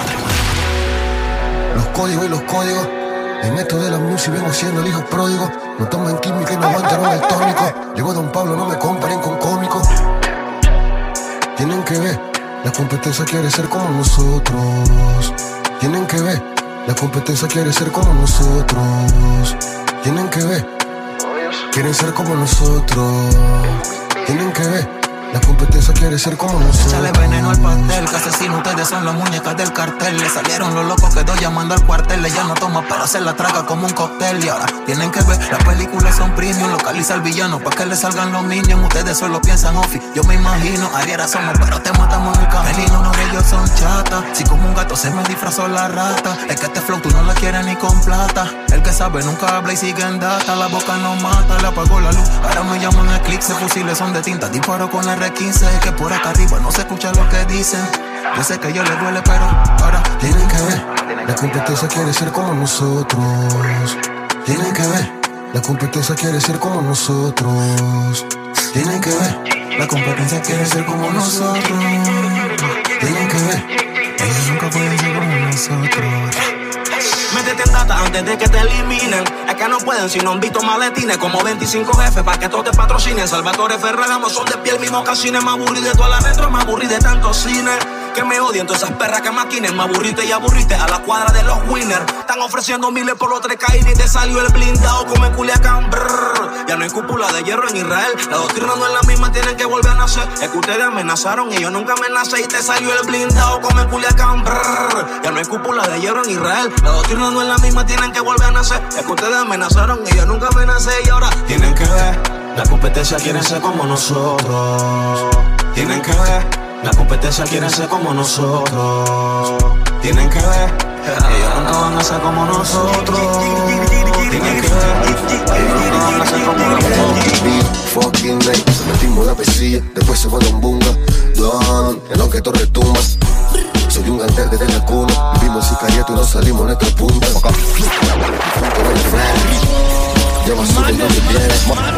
Speaker 13: Los códigos y los códigos. En esto de la música vengo siendo el hijo pródigo. No toman química y no aguantaron el tónico. Llevo a Don Pablo, no me comparen con cómicos. Tienen que ver, la competencia quiere ser como nosotros. Tienen que ver, la competencia quiere ser como nosotros. Tienen que ver, quieren ser como nosotros. Tienen que ver, la competencia quiere ser como nosotros.
Speaker 17: Échale veneno al pastel, que asesino, ustedes son las muñecas del cartel. Le salieron los locos, quedó llamando al cuartel. Ella no toma, pero se la traga como un cóctel. Y ahora tienen que ver, las películas son premium. Localiza al villano, pa' que le salgan los niños. Ustedes solo piensan ofi, yo me imagino. Ariera somos, pero te matamos en el camino. Uno de ellos son chatas, si como un gato se me disfrazó la rata. Es que este flow tú no la quieres ni con plata. El que sabe nunca habla y sigue en data. La boca no mata, le apagó la luz. Ahora me llaman Eclipse, fusiles son de tinta. Disparo con el R15, que por acá arriba no se escucha lo que dicen. Yo sé que yo les duele, pero ahora
Speaker 13: tienen que ver, la competencia quiere ser como nosotros. Tienen que ver, la competencia quiere ser como nosotros. Tienen que ver, la competencia quiere ser como nosotros. Tienen que ver, ellos nunca pueden ser como nosotros.
Speaker 9: Métete en data antes de que te eliminen. Es que no pueden si no han visto maletines. Como 25 jefes pa' que todos te patrocinen. Salvatore Ferragamo son de piel, mis mocasines. Me aburrí de toda la retro, me aburrí de tanto cine.
Speaker 5: Que me odien todas esas perras que maquinen. Me aburriste y aburriste a la cuadra de los winners. Están ofreciendo miles por los 3K y ni te salió el blindado como en Culiacán. Brrr. Ya no hay cúpula de hierro en Israel. La doctrina no es la misma, tienen que volver a nacer. Es que ustedes amenazaron y yo nunca amenacé y te salió el blindado como en Culiacán. Brrr. Ya no hay cúpula de hierro en Israel. La doctrina no es la misma, tienen que volver a nacer. Es que ustedes amenazaron y yo nunca amenacé y ahora tienen que ver. La competencia quiere ser como nosotros. Tienen que ver. La competencia quiere ser como nosotros. Tienen que ver. Ellos nunca van a ser como nosotros. Tienen que ver. Ellos nunca van a ser como nosotros.
Speaker 13: Fucking night, se metimos la pesilla, después se fue a Lombunga. Don, en lo que tú retumbas. Soy un gangster desde la cuna. Vimos sicariato y nos salimos nuestra punta. Ya va subiendo mi piel.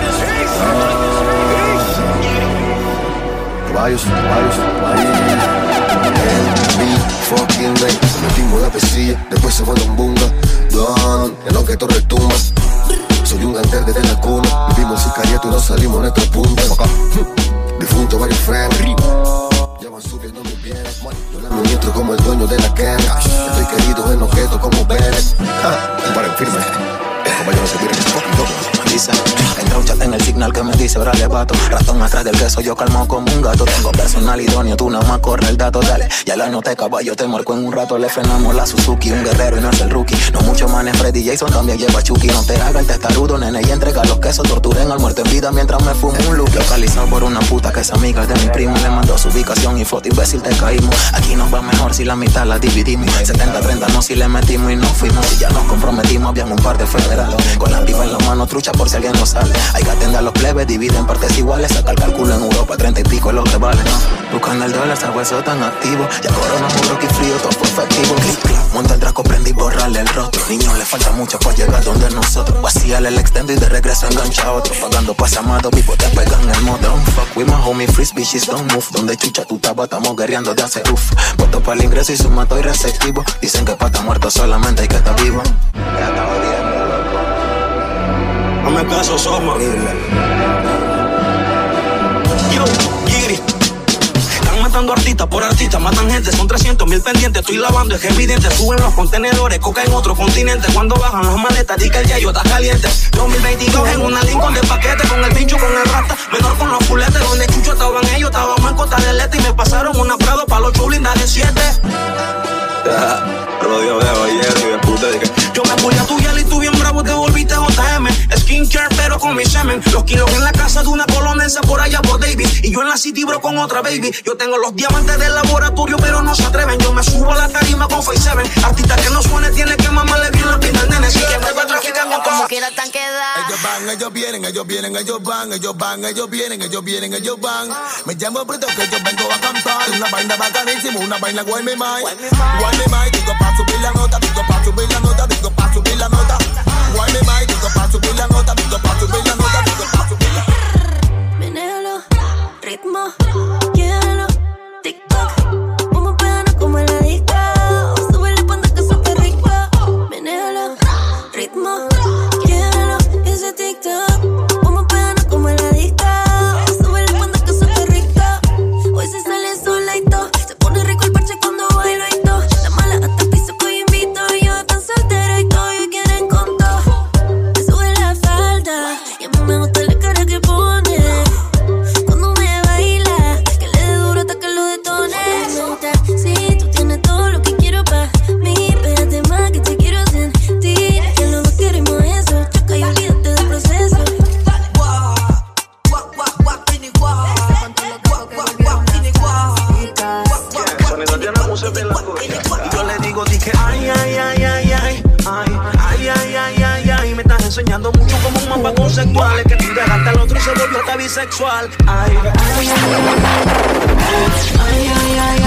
Speaker 13: Caballos. Fucking night, se metimos la pesilla, después se fue a Lombunga. Don, en lo que tú retumbas. Soy un gangster desde la cuna. Vivimos sicariato y nos salimos nuestra punta. Difunto varios friends. Ya van subiendo mis bienes. Yo me ministro como el dueño de la guerra. Estoy querido en objeto como Vélez. Paren firme. Como yo no se tiren ese fucking loco.
Speaker 14: Dice, entra un chat en el signal que me dice, brale vato. Ratón atrás del queso, yo calmo como un gato. Tengo personal idóneo, tú nada más corre el dato, dale. Ya la noté, caballo, te marco en un rato. Le frenamos la Suzuki, un guerrero y no es el rookie. No mucho manes, Freddy Jason también lleva Chucky. No te haga el testarudo, nene, y entrega los quesos. Torturen al muerto en vida mientras me fumo un look. Localizado por una puta que es amiga de mi primo. Le mandó su ubicación y foto, imbécil, te caímos. Aquí nos va mejor si la mitad la dividimos. 70-30 no si le metimos y no fuimos. Si ya nos comprometimos, habían un par de federales. Con la pipa en la mano, trucha por si alguien no sale. Hay que atender a los plebes, divide en partes iguales. Saca el cálculo en Europa, 30 y pico es lo que vale, ¿no? Buscando el dólar, esa hueso tan activo. Ya corona, un rocky frío, todo fue efectivo. Click, click, monta el traco, prende y borrarle el rostro. Niño, le falta mucho para llegar donde nosotros. Vacíale el extendo y de regreso engancha a otro. Pagando pasamado, vivo te pegan el modo. Don't fuck with my homie, free bitches don't move. Donde chucha tu taba, estamos guerreando de hace uff. Voto para el ingreso y sumato y receptivo. Dicen que para estar muerto solamente hay que estar vivo. Ya está jodiendo.
Speaker 5: No me caso, somos. Yo, Giri. Están matando artistas por artistas, matan gente, son 300,000 pendientes. Estoy lavando, es evidente. Suben los contenedores, coca en otro continente. Cuando bajan las maletas, di que el yayo está caliente. 2022 en una Lincoln de paquete, con el pincho, con el rata, menor con los fuletes. Donde chucho estaban ellos, estábamos en Costa del Este. Y me pasaron una Prado para los chublindas de 7.
Speaker 16: Rodeo de ballero y de puta de que
Speaker 5: yo me voy a tu yal y tú bien bravo te volviste JM. Skincare pero con mi semen. Los kilos en la casa de una colonense por allá por Davis. Y yo en la city bro con otra baby. Yo tengo los diamantes del laboratorio pero no se atreven. Yo me subo a la tarima con Face 7. Artista que no suene tiene que mamarle bien la pinta al nene. Si que me va traficando
Speaker 20: como quiera tan queda.
Speaker 11: Ellos van, ellos vienen, ellos vienen, ellos van. Ellos van, ellos vienen, ellos vienen, ellos van. Me llamo Brito que yo vengo a cantar. Una vaina bacanísima, una vaina Why Me Mine. Why Me Mine, digo pa' subir la nota, digo pa' subir la nota, digo pa' subir la nota. Why Me Mine, digo pa' subir la nota, digo pa' subir la nota, digo pa' subir la nota.
Speaker 20: Menéalo, ritmo, quiero, TikTok. Como pegano como el adicto. Súbele cuando que súper rico. Menéalo, ritmo, quiero, ese TikTok. Como pegano como el adicto. Súbele cuando que súper rico. Hoy se sale sola y todo. Se pone rico el parche cuando bailo y todo. La mala hasta piso que invito. Y yo tan soltero y todo. Y quieren con todo. Me sube la falda. Y a mí me gusta la cara que pone cuando me baila. Que le dé duro hasta que lo detone. Me gusta, sí, tú tienes todo lo que quiero pa' mí. Pégate más que te quiero sentir. Que los dos queremos eso. Choca y olvídate del proceso.
Speaker 5: Sonido tiene música en la cosa. Y yo le digo, dije, ay, ay, ay, ay, ay, ay, ay, ay, ay, ay, ay. Me estás enseñando mucho como un mapa conceptual. Es que tú dejaste al otro y se volvió hasta bisexual. Ay, ay, ay, ay, ay,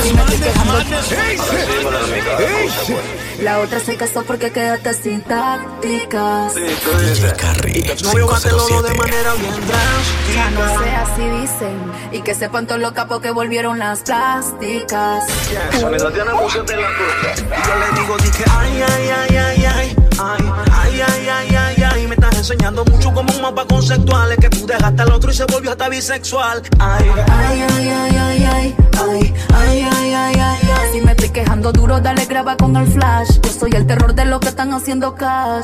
Speaker 4: La otra se casó porque quedaste sin tácticas.
Speaker 2: DJ Carry,
Speaker 5: no veo más lo de manera bien drástica.
Speaker 4: Ya no sé, así dicen. Y que sepan todos los capos que volvieron las plásticas.
Speaker 5: Sonido tiene música en la cosa. Y yo le digo, dije, ay, ay, ay, ay, ay, ay, ay, ay, ay, ay, ay. Me estás enseñando mucho como un mapa conceptual. Es que tú dejaste al otro y se volvió hasta bisexual. Ay,
Speaker 4: ay, ay, ay, ay, ay, ay. Ay, ay, ay, ay, ay, ay. Si me estoy quejando duro, dale graba con el flash. Yo soy el terror de los que están haciendo cash.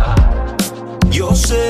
Speaker 9: Yo sé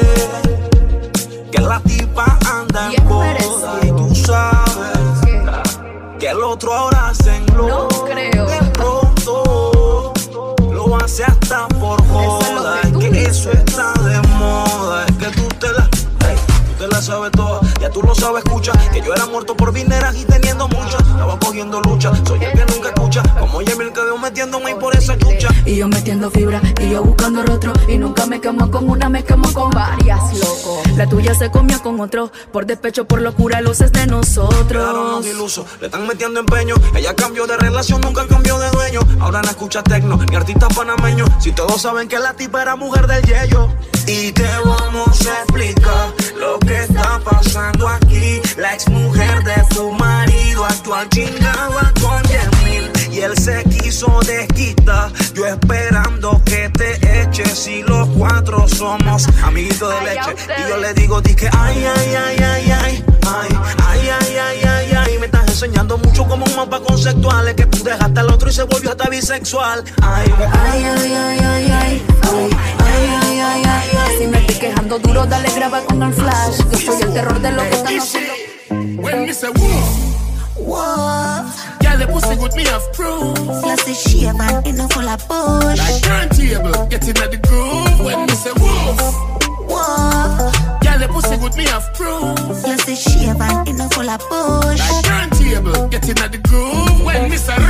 Speaker 9: que la tipa anda en boda y tú sabes que el otro ahora se engloba.
Speaker 4: No creo.
Speaker 9: De pronto lo hace hasta por joda. Es que eso está de moda. Es que tú te la sabes toda, ya tú lo sabes, escucha. Que yo era muerto por vineras y teniendo muchas. Estaba cogiendo lucha, soy el que nunca escucha. Como Yemil que veo metiéndome por esa lucha.
Speaker 4: Y yo metiendo fibra, y yo buscando rostro. Y nunca me quemo con una, me quemo con varias, loco. La tuya se comió con otro, por despecho, por locura, luces de nosotros.
Speaker 9: Quedaron los ilusos, le están metiendo empeño. Ella cambió de relación, nunca cambió de dueño. Ahora no escucha tecno, ni artista panameño. Si todos saben que la tipa era mujer del yello. Y te vamos a explicar lo que está pasando aquí. La ex mujer de tu marido actual chingaba con Yemil y él se quiso desquitar. Yo esperando que te eches y los cuatro somos amiguitos de leche. Y yo le digo, dije, ay, ay, ay, ay, ay, ay, ay, ay, ay, ay, ay. Me estás enseñando mucho como un mapa conceptual. Es que tú dejaste al otro y se volvió hasta bisexual. Ay,
Speaker 4: ay, ay, ay, ay, ay, ay, ay, ay, ay, ay. Si me estoy quejando duro, dale graba con el flash. Yo soy el terror de lo que están haciendo.
Speaker 21: When me say whoa, girl, the pussy good me have proof.
Speaker 20: Plus the shave and it no full of push.
Speaker 21: Like turntable, getting at the groove. When me say whoa, girl, the pussy good me have proof.
Speaker 20: Plus the shave and it no full of push.
Speaker 21: Like turntable, getting at the groove. When me say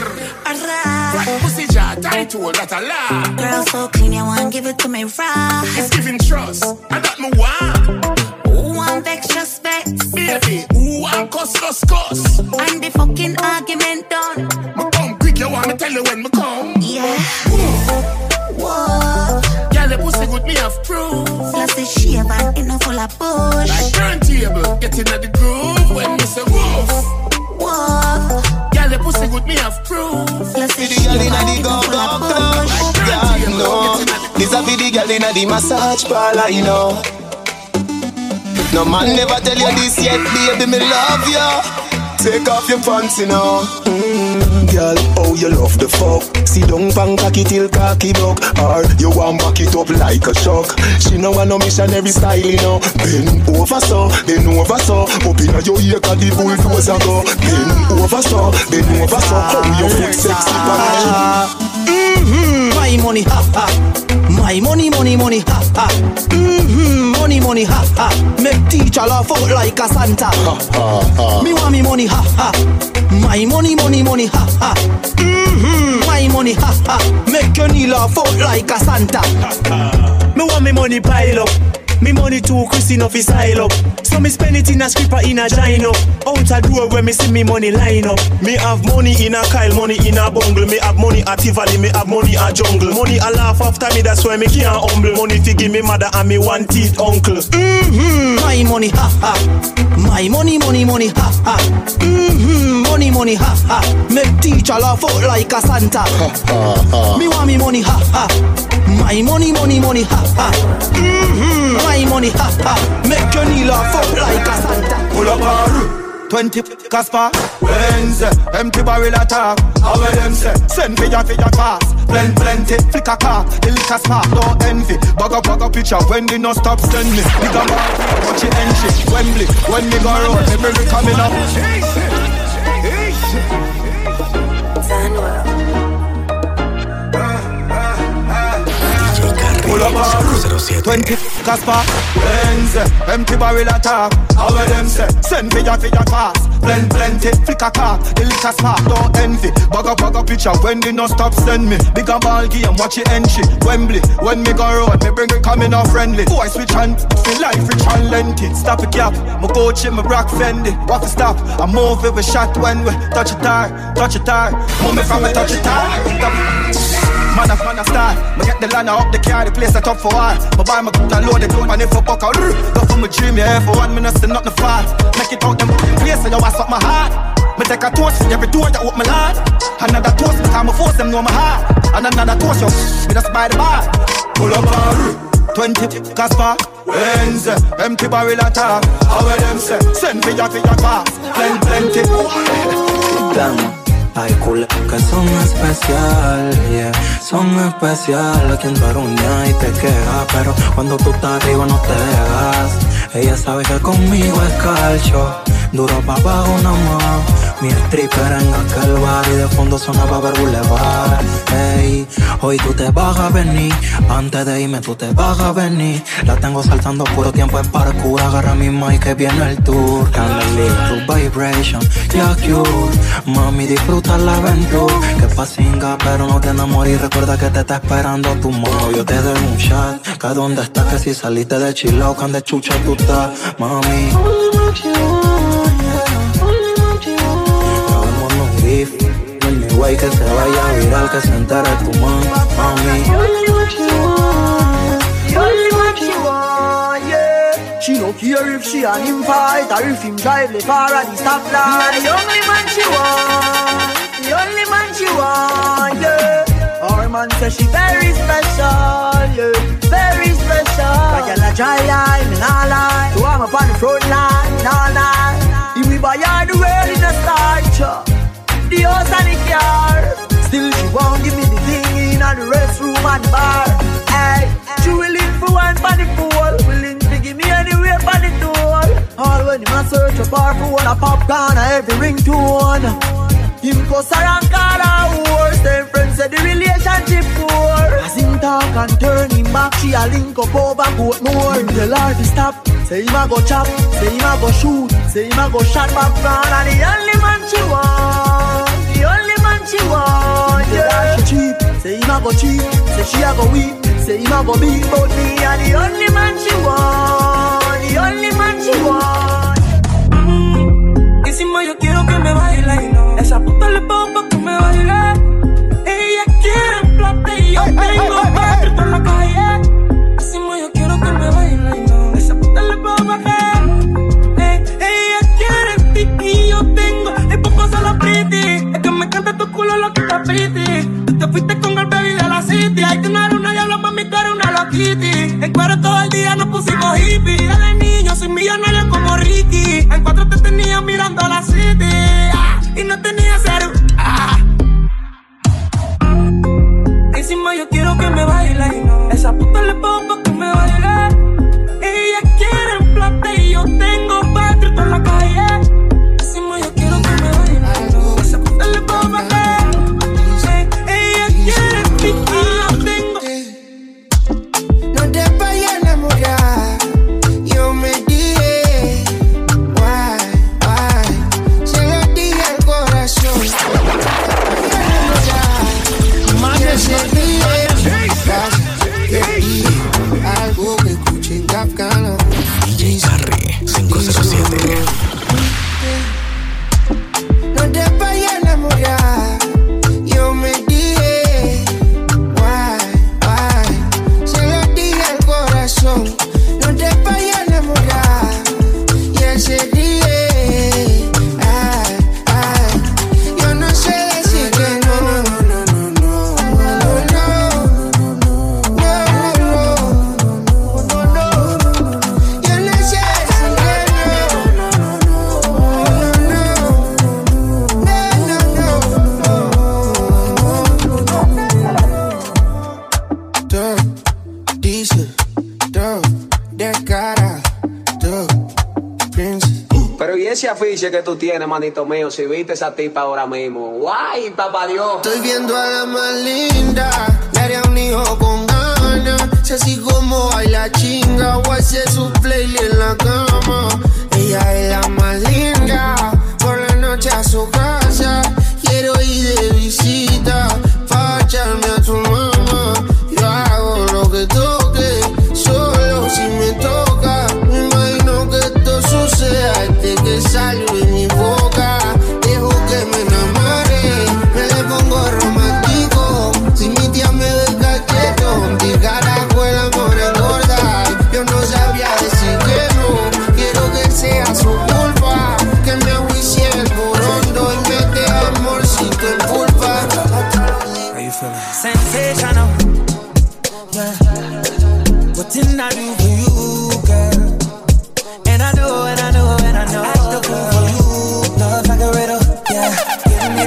Speaker 21: right pussy jaw, tight hole, that a lie.
Speaker 20: Girl so clean, you want give it to me raw.
Speaker 21: It's giving trust, and that me want.
Speaker 20: Who want vex, just vex.
Speaker 21: Baby, who want cuss.
Speaker 20: And the fucking argument done.
Speaker 21: Me come quick, you want me tell you when me come.
Speaker 20: Yeah. Whoa.
Speaker 21: Girl, the pussy good, me have proof.
Speaker 20: Plus the shave and it no full of push.
Speaker 21: Like turntable, getting at the groove. When me say woof.
Speaker 20: Whoa.
Speaker 21: Girl, the pussy good, me have proof.
Speaker 20: Plus the shave and it no full of push.
Speaker 21: Like turntable, getting at the groove.
Speaker 22: This a video girl inna the massage parlor, you know. No man never tell you this yet, baby, me love you. Take off your pants, you know. Girl, oh, you love the fuck. See down pan cocky till cocky buck. Or you want back it up like a shock. She know want no missionary style, you know. Bend over so, bend over so. Up inna your ear 'cause the bulldozer go. Bend over so, bend over so. How your foot sexy,
Speaker 23: my money, ha ha. My money, money, money, ha ha. Money, money, ha ha. Make teacher laugh out like a Santa. Ha ha ha. Me want me money, ha ha. My money, money, money, ha ha. My money, ha ha. Make your knee laugh out like a Santa. Me want me money pile up. Me money too Chris enough is style up. So me spend it in a scripper in a gino. Out a door where me see me money line up. Me have money in a Kyle, money in a bungle. Me have money at Tivoli, me have money at jungle. Money a laugh after me, that's why me can't humble. Money fi give me mother and me one teeth uncle. My money, ha ha. My money, money, money, ha ha. Money, money, ha ha. Make teacher laugh out like a Santa. Me want me money, ha ha. My money, money, money, ha ha. My money, ha ha. Make your knee laugh out like a Santa.
Speaker 22: Pull up a 20 Casper Wednesday, empty barrel attack. How them say, send for your class. Plenty, flick a car, the liquor spark, no envy. Bag up picture, when they no stop send me. Big a man, watch it entry. Wembley, when me go road, me bring it coming up. Pull up a 20 Casper Wednesday, empty barrel attack. How them say, send for your class. Plenty, flick a car, the liquor spark, no envy. Bag up picture, when they no stop send me. Big a ball game, watch it entry. Wembley, when me go road, me bring it coming up friendly. Boy switch hand, feel life rich and lengthy. Stop it cap, my coach in my rock Fendi. What to stop, I move it with shot when we touch it hard. Move me from a touch it hard. Man a star, me get the land up the car, the place that up for all. Me buy my good and load the gun and if I fuck out, go for my dream, yeah, for 1 minute, still not the fart. Make it out them place, so you want something my heart. Me take a toast for every door that open my lad. Another toast because my force them know my heart. And another toast, yo, me just by the bar. Pull up a 20 Casper Wednesday, empty barrel attack. How them say, send for your class. Plenty
Speaker 1: Calma. Hay cules que son especial, yeah. Son especial a quien te aruña y te queja, pero cuando tú estás arriba no te dejas. Ella sabe que conmigo es calcio, duro pa' abajo nada más. Mi stripper en aquel bar y de fondo sonaba ver Boulevard. Ey, hoy tú te vas a venir, antes de irme tú te vas a venir. La tengo saltando puro tiempo en parkour, agarra mi mic que viene el tour. Can I live through vibration, yeah cute. Mami disfruta la aventura, que pasinga pero no te enamores y recuerda que te está esperando tu mono. Yo te doy un shot, que donde estás, que si saliste de chilao, can de chucha tú estás, mami. En mi way que se vaya viral, que se entere tu mami.
Speaker 23: The only man she want, yeah. She no care if she and him fight or if him drive the car at the stoplight. The only man she want, the only man she want, yeah. Our man says she very special, yeah, very special. Like a dry line, and all lie. So I'm up on the front line, all night. If we buy her the world in a start, the house and the car. Still she won't give me the thing in the restroom and the bar. Hey, she willing for one for the pool, willing to give me anywhere for the door. All when him a search a bar for one a popcorn or every ringtone. Him cuss her and call her worse. Them friends say the relationship poor. As him talk and turn him back, she a link up over Portmore. Him tell her to stop, say him a go chop, say him a go shoot, say him a go shot popcorn. And the only man she want, the only man she want, yeah. She cheap, say him a go cheap, say she a go weep, say him a go beat about me. And the only man she want, the only man she want.
Speaker 10: Encima yo quiero que me baile y no. Esa puta le pongo pa' que me baile. Ella quiere plata y yo tengo patria en la calle. Encima yo quiero que me baile y no. Esa puta le pongo pa' que ella quiere tiki y yo tengo el poco se la pretty. Es que me encanta tu culo lo que está pretty. Tú te fuiste con el baby de la city. Ay, tú no eres una diabla, mami, tú eres una loquiti. En cuero todo el día nos pusimos hippie. Desde niño soy millonario como Ricky. En 4 te tenía mirando la city, y no tenía cero. Encima yo quiero que me baile y no. Esa puta le pongo pa' que me baile. Ella quiere plata y yo tengo patria en la calle. Encima yo quiero que me baile y no. Esa puta le pongo pa' que ella quiere piqui y yo tengo.
Speaker 3: No te vayas a enamorar. Yo me dije, why, se lo dije al corazón. Algo que escuché en Capcana.
Speaker 2: DJ Carry 507.
Speaker 3: No te vayas a enamorar. Yo me dije, why, se lo dije al corazón. No te vayas a enamorar. Y él se ríe. Yo no sé decir que no.
Speaker 15: Pero y ese afiche que tú tienes, manito mío, si viste esa tipa ahora mismo. ¡Guay, papá Dios!
Speaker 3: Estoy viendo a la más linda, le haría un hijo con ganas. Sé así como baila chinga o hace su playlist en la cama. Ella es la más linda, por la noche a su casa. Quiero ir de visita, pa' echarme a tu mamá. Yo hago lo que toque, solo si me toca. Me imagino que esto suceda desde que salió de mi boca. Dejo que me enamore, me le pongo romántico. Si mi tía me ve cachetón, mi carajo el amor engorda. Yo no sabía decir que no, quiero que sea su culpa.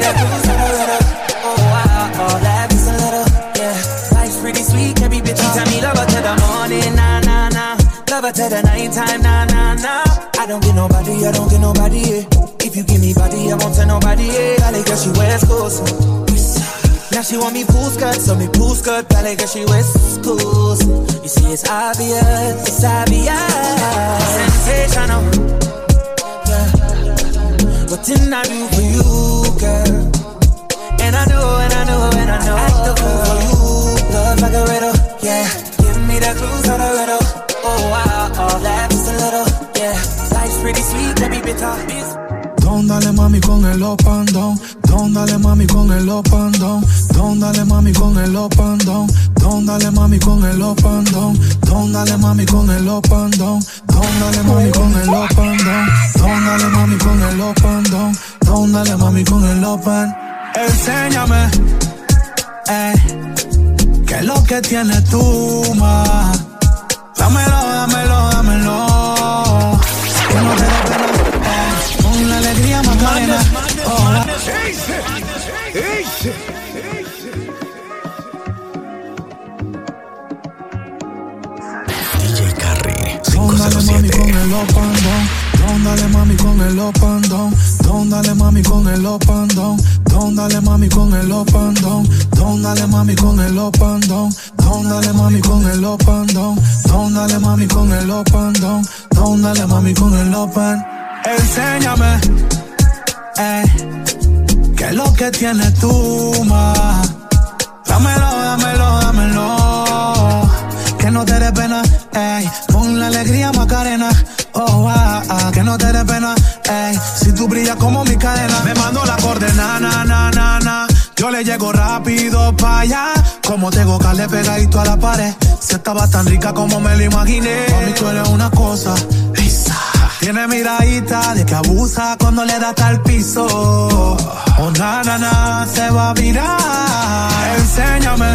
Speaker 10: that cruise on a little. Oh, wow, life is a little, yeah. Life's pretty sweet, every bitch. Tell me love her to the morning, nah, nah, nah. Love her to the nighttime, nah, nah, nah. I don't get nobody, yeah. If you give me body, I won't tell nobody, yeah. Valley girl, she wears clothes. Now she want me pool skirt, so me pool skirt. Valley girl, she wears schools. You see, it's obvious, sensational. Yeah. What didn't I do for you, girl? And I know. Act the fool for you, love like a riddle, yeah. Give me the clues on the riddle. Oh, wow, laugh just a little, yeah. Life's pretty sweet, let me be talking.
Speaker 22: Don't dale mami con el up and down. Don't dale mami con el up and down. Don't dale mami con el up and down. Don't dale mami con el up and down. Don't dale mami con el up and down. Don't dale mami con el up and down. Don't dale mami con el up and down. Don't dale mami con el up and. Enséñame, qué es lo que tienes tú, ma. Dámelo. Que no te dé pena, con la alegría Macarena.
Speaker 2: DJ Carry 507.
Speaker 22: Don't dale mami con el up and down. Don't dale mami con el up and down. Don't dale mami con el up and down. Don't dale mami con el up and down. Don't dale mami con el up and down. Don't dale mami con el up and down. Don't dale mami con el up and. Enséñame, qué es lo que tienes tú, ma. Dámelo. Que no te dé pena, con la alegría Macarena. Oh, que no te dé pena, si tú brillas como mi cadena. Me mando la coordenada, yo le llego rápido pa' allá. Como tengo carne pegadito a la pared. Si estaba tan rica como me lo imaginé. Mami, tú eres una cosa, tiene miradita de que abusa cuando le da hasta el piso. Oh, na, se va a virar. Enséñame,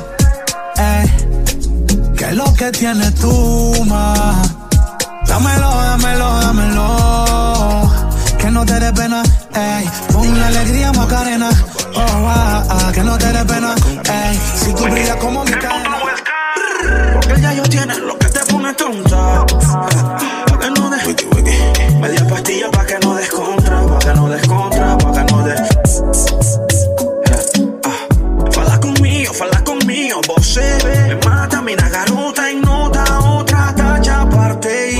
Speaker 22: qué es lo que tienes tú, ma. Dámelo. Que no te dé pena, con la alegría Macarena. Oh, que no te dé pena, si tú brillas como mi cadena.
Speaker 9: Porque ya yo tienes lo que te pone tonta. Pa' que no des media pastilla pa' que no des contra. Fala conmigo, vos me mata, mina garota y nota otra tacha aparte.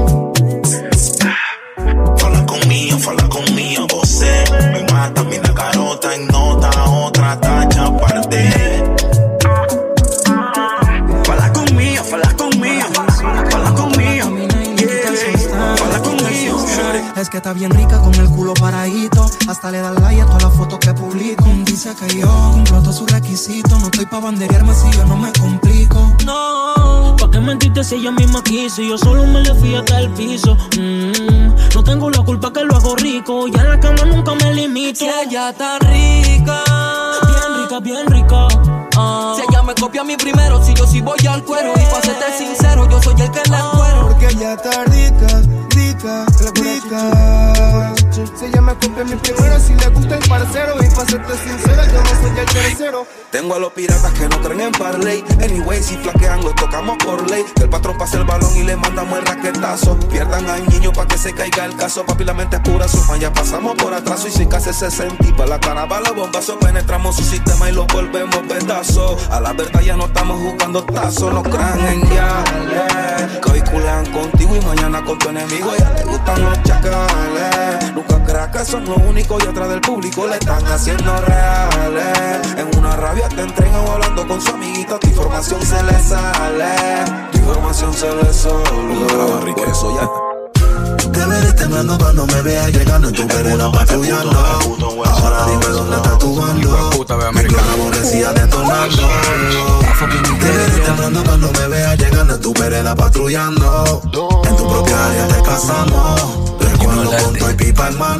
Speaker 9: Fala conmigo, vos me mata, mina garota y nota otra tacha aparte. Fala conmigo,
Speaker 23: es que está bien rica con el culo paradito. Hasta le da like a todas las fotos que publico. Dice que yo cumplo todos sus requisitos. No estoy pa' banderearme si yo no me complico.
Speaker 10: No, ¿pa' qué mentiste si ella misma quiso? Y yo solo me le fui hasta el piso. No tengo la culpa que lo hago rico. Y en la cama nunca me limito. Si ella está rica, bien rica. Si ella me copia a mí primero, si yo sí voy al cuero. Y pa' serte sincero, yo soy el que la encuero.
Speaker 3: Porque ella está rica. Si ella me copia a mí primero, si le gusta el parcero. Y pa' serte sincero, yo no soy el tercero.
Speaker 8: Tengo a los piratas que no creen en parlay. Anyway, si flaquean, los tocamos por ley. Que el patrón pase el balón y le mandamos el raquetazo. Pierdan al niño pa' que se caiga el caso. Papi, la mente es pura, suma, ya pasamos por atraso. Y si casi 60 y pa' la cara va los bombazos. Penetramos su sistema y lo volvemos pedazos. A la verdad ya no estamos jugando tazos. No crean en ya, que hoy culean contigo y mañana con tu enemigo. Ya te gustan los chacales. Nunca creas que son los únicos y atrás del público le están haciendo reales. En una rabia te entregan hablando con su amiguita. Tu información se le sale. Tu información se le solo. Por eso ya.
Speaker 13: Te veré temblando cuando me veas llegando en tu vereda patrullando. Ahora dime dónde está tu bando. Me quedo aborrecida detonando. Te veré temblando cuando me veas llegando en tu vereda patrullando. En tu propia área te casamos. Recuerdo con tu y pipa en mano.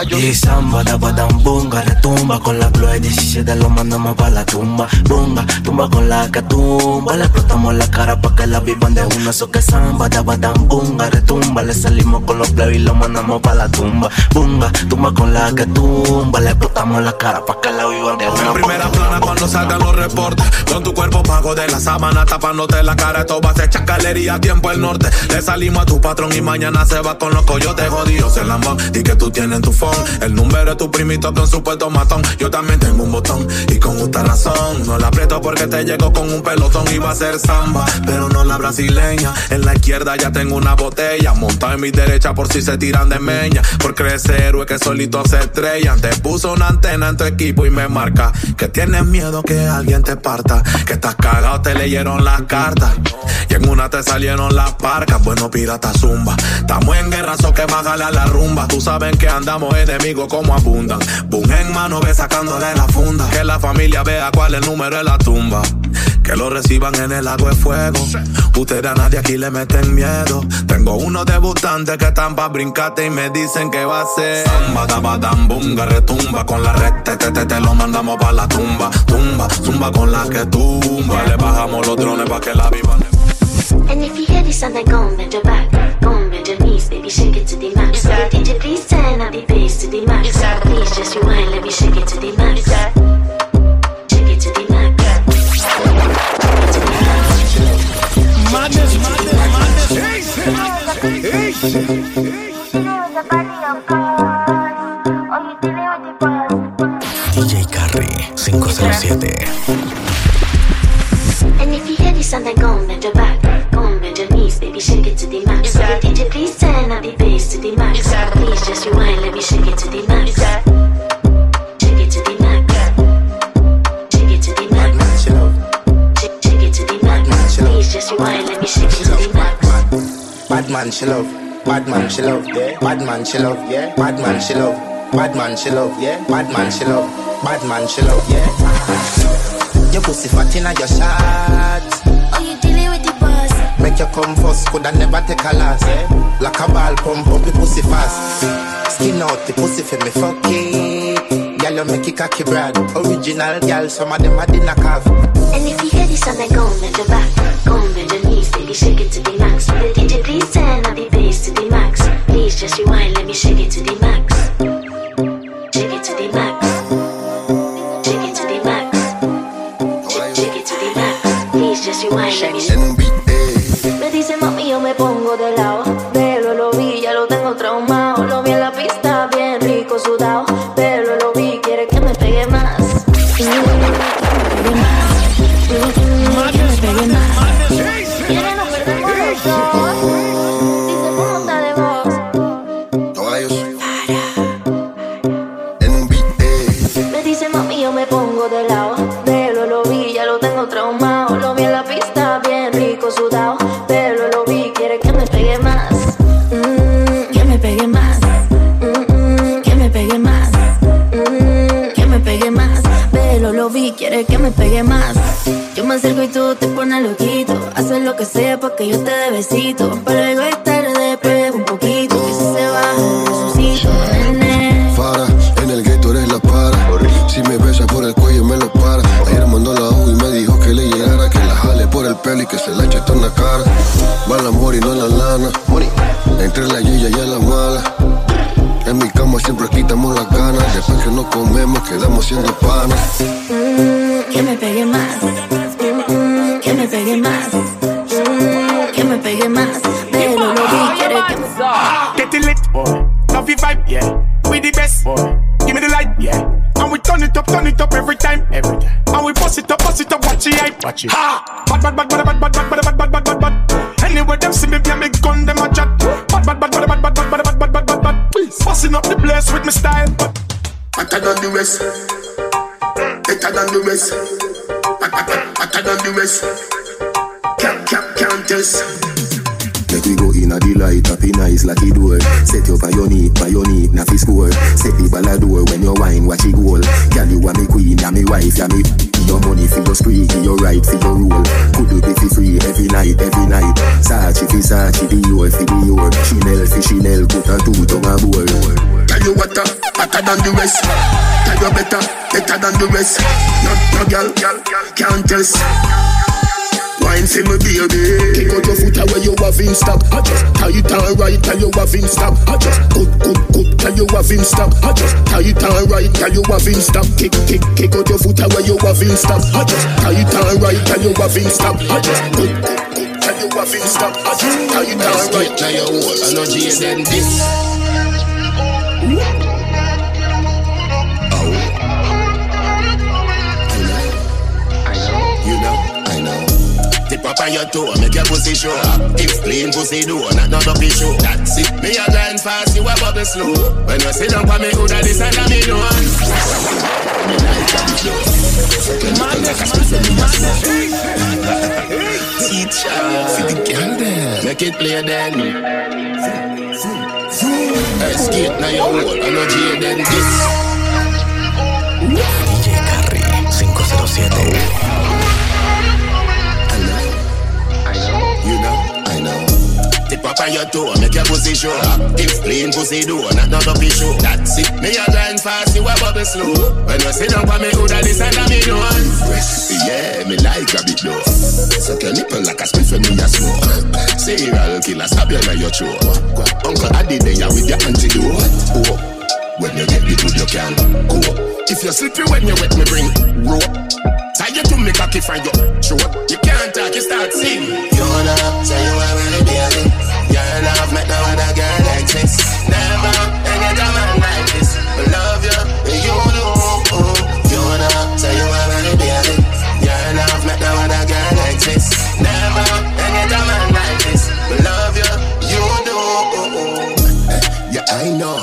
Speaker 22: caballos.
Speaker 1: Y samba, dabadam, bunga, retumba. Con la Chloe 17 lo mandamos pa' la tumba. Bunga, tumba con la que tumba. Le explotamos la cara pa' que la vivan de una. Eso que samba, dabadam, bunga, retumba. Le salimos con los plebes y lo mandamos pa' la tumba. Bunga, tumba con la que tumba. Le explotamos la cara pa' que la vivan de una.
Speaker 6: En primera plana cuando salgan los reportes. Con tu cuerpo pago de la sábana tapándote la cara. Esto va a ser chacalería, tiempo el norte. Le salimos a tu patrón y mañana se va con los coyotes jodidos. El lambón, di que tú tienes tu phone. El número es tu primito con su puesto matón. Yo también tengo un botón y con justa razón. No la aprieto porque te llego con un pelotón. Iba a ser samba, pero no la brasileña. En la izquierda ya tengo una botella. Montada en mi derecha por si se tiran de meña. Por crecer héroe que solito se estrellan. Te puso una antena en tu equipo y me marca que tienes miedo que alguien te parta. Que estás cagado, te leyeron las cartas. Y en una te salieron las parcas. Bueno, pirata zumba. Estamos en guerra, so que más jala la rumba. Tú sabes que andamos enemigos como abundan. Boom en mano, ve sacándole la funda. Que la familia vea cuál es el número de la tumba. Que lo reciban en el lago de fuego. Ustedes a nadie aquí le meten miedo. Tengo unos debutantes que están pa' brincarte y me dicen que va a ser samba, dabadam, bunga, retumba. Con la red, te lo mandamos pa' la tumba. Tumba, zumba con la que tumba. Le bajamos los drones pa' que la vivan.
Speaker 20: And if you hear this and then go and bend your back, go and bend your knees, baby, shake it to the max. DJ, please turn up the bass to the max. Please just rewind, let me shake it to the max. Shake it to the max.
Speaker 21: Madness, madness, madness.
Speaker 2: DJ Carry 507.
Speaker 20: And if you hear this and then go and bend your back, go and bend your knees, baby, shake it to the max. DJ, please turn up the bass to the max. Please just rewind, let me shake it to the max. Shake it to the max. Shake it to the max. Shake it to the max. Please just rewind, let me shake it to the max.
Speaker 23: Bad man, she love. Bad man, she love. Yeah. Bad man, she love. Yeah. Bad man, she love. Bad man, she love. Yeah. Bad man, she love. Bad man, she love. Yeah. Your pussy fat inna your shot.
Speaker 20: Oh, you dealing with the boss?
Speaker 23: Make you come first, coulda never take a loss. Yeah. Like a ball, pump up the pussy fast. Skin out the pussy for me fuck it. Girl, you make it cocky brad. Original girl, some of them a dinner calf.
Speaker 20: And if you hear this and then go and bend your back, go and bend your knees, baby, shake it to the max. DJ, please turn up the bass to the max. Please just rewind, let me shake it to the max. Shake it to the max. Shake it to the max. Shake it to the max. Please just rewind, let me shake it. Me dice mami, yo me pongo de lado. Pero lo vi, ya lo tengo traumado. Lo vi en la pista, bien rico sudado. Pero lo vi, quiere que me pegue más. Que me pegue más. Que me pegue más. Quiere no perdernos los dos. Dice cómo está de voz.
Speaker 13: Caballos. En un beat,
Speaker 20: Me dice mami, yo me pongo de lado. Pero lo vi, ya lo tengo traumado. Lo vi en la pista, bien rico sudado. Pero lo vi, quiere que me pegue más. Que me pegue más. Que me pegue más. Que me pegue más. Pero lo vi, quiere que me pegue más. Yo me acerco y tú te pones loquito. Haces lo que sea pa' que yo te dé besito. Pero luego es tarde, prueba un poquito. Que si se baja, resucito, nene.
Speaker 13: Fara, en el ghetto eres la para. Si me besa por el cuello me lo para. Ayer mandó la U y me dijo que le llegara, que la jale por el pelo y que se la eche toda en la cara. Va el amor y no la lana. Entre la yilla y la mala. En mi cama siempre quitamos las ganas. Después que nos comemos quedamos siendo panas.
Speaker 20: Que me pegue más. Que me pegue más. Que me pegue más. Pero lo vi, quiere que me...
Speaker 21: Get it lit, love your vibe, yeah. We the best, give me the light, yeah. And we turn it up every time, And we bust it up, watch the hype, watch it. Ha! Bad. Anywhere them see me, yeah, me gun them a chat. Bad. Busting up the place with my style.
Speaker 12: Hotter than the rest, better than the rest. Hotter than the rest. Can't test.
Speaker 13: Make we go in a delight, up in nice like it door. Set you by your knee, na fi score. Set the ball a door when you wine, watch it goal. Girl, you are me queen, ya me wife, ya me. Your money for your spree, your right for your rule. Could you be for free every night. Sachi fi Sachi, Dior fi Dior. Chanel fi Chanel, put a two tongue a bowl.
Speaker 12: Tell you what better, hotter than the rest. Tell you better, better than the rest. No girl, can't test. Wine for me baby. Kick out your foot away you have in stock. I just tie it on right, tell you have in stock. I just good, tell you have in stock. I just tie it on right, tell you have in stock. Kick out your foot away you have in stock. I just tie it on right, tell you have in stock. I just good, tell you have in stock. I just tie it on right.
Speaker 7: Now you hold, I know G than this. Tip up on your toe, make your pussy show. If clean pussy do, not up show. That's it. Me a grind fast, you a bubble slow. When you sit down for me, who that decide that me know. Me like that teacher, for the girl there, make it play then. Skate now you hold, I know G then this.
Speaker 2: DJ Carry 507.
Speaker 7: I know. Tip up on your toe, make your pussy show. If clean pussy do, not up show. That's it. Me a grind fast, you a bubble slow. When you sit down for me, who that decide that me know. Yeah, me like a bit though. Suck your nipple like a spit for me a smoke. Serial killer, stab you in your throat. Uncle Addy there with your antidote. When you get the good you can go. If you slippery when you wet me bring rope. Tie you to me cocky from your throat. You can't talk, you start sing. You wanna say you are really baby. You're enough, make no other girl like this. Never, any time I like this. I love you, you know. You wanna say you are really baby. You're enough, make no other girl like this. Never, any time I like this. I love you, you know. Yeah, I know.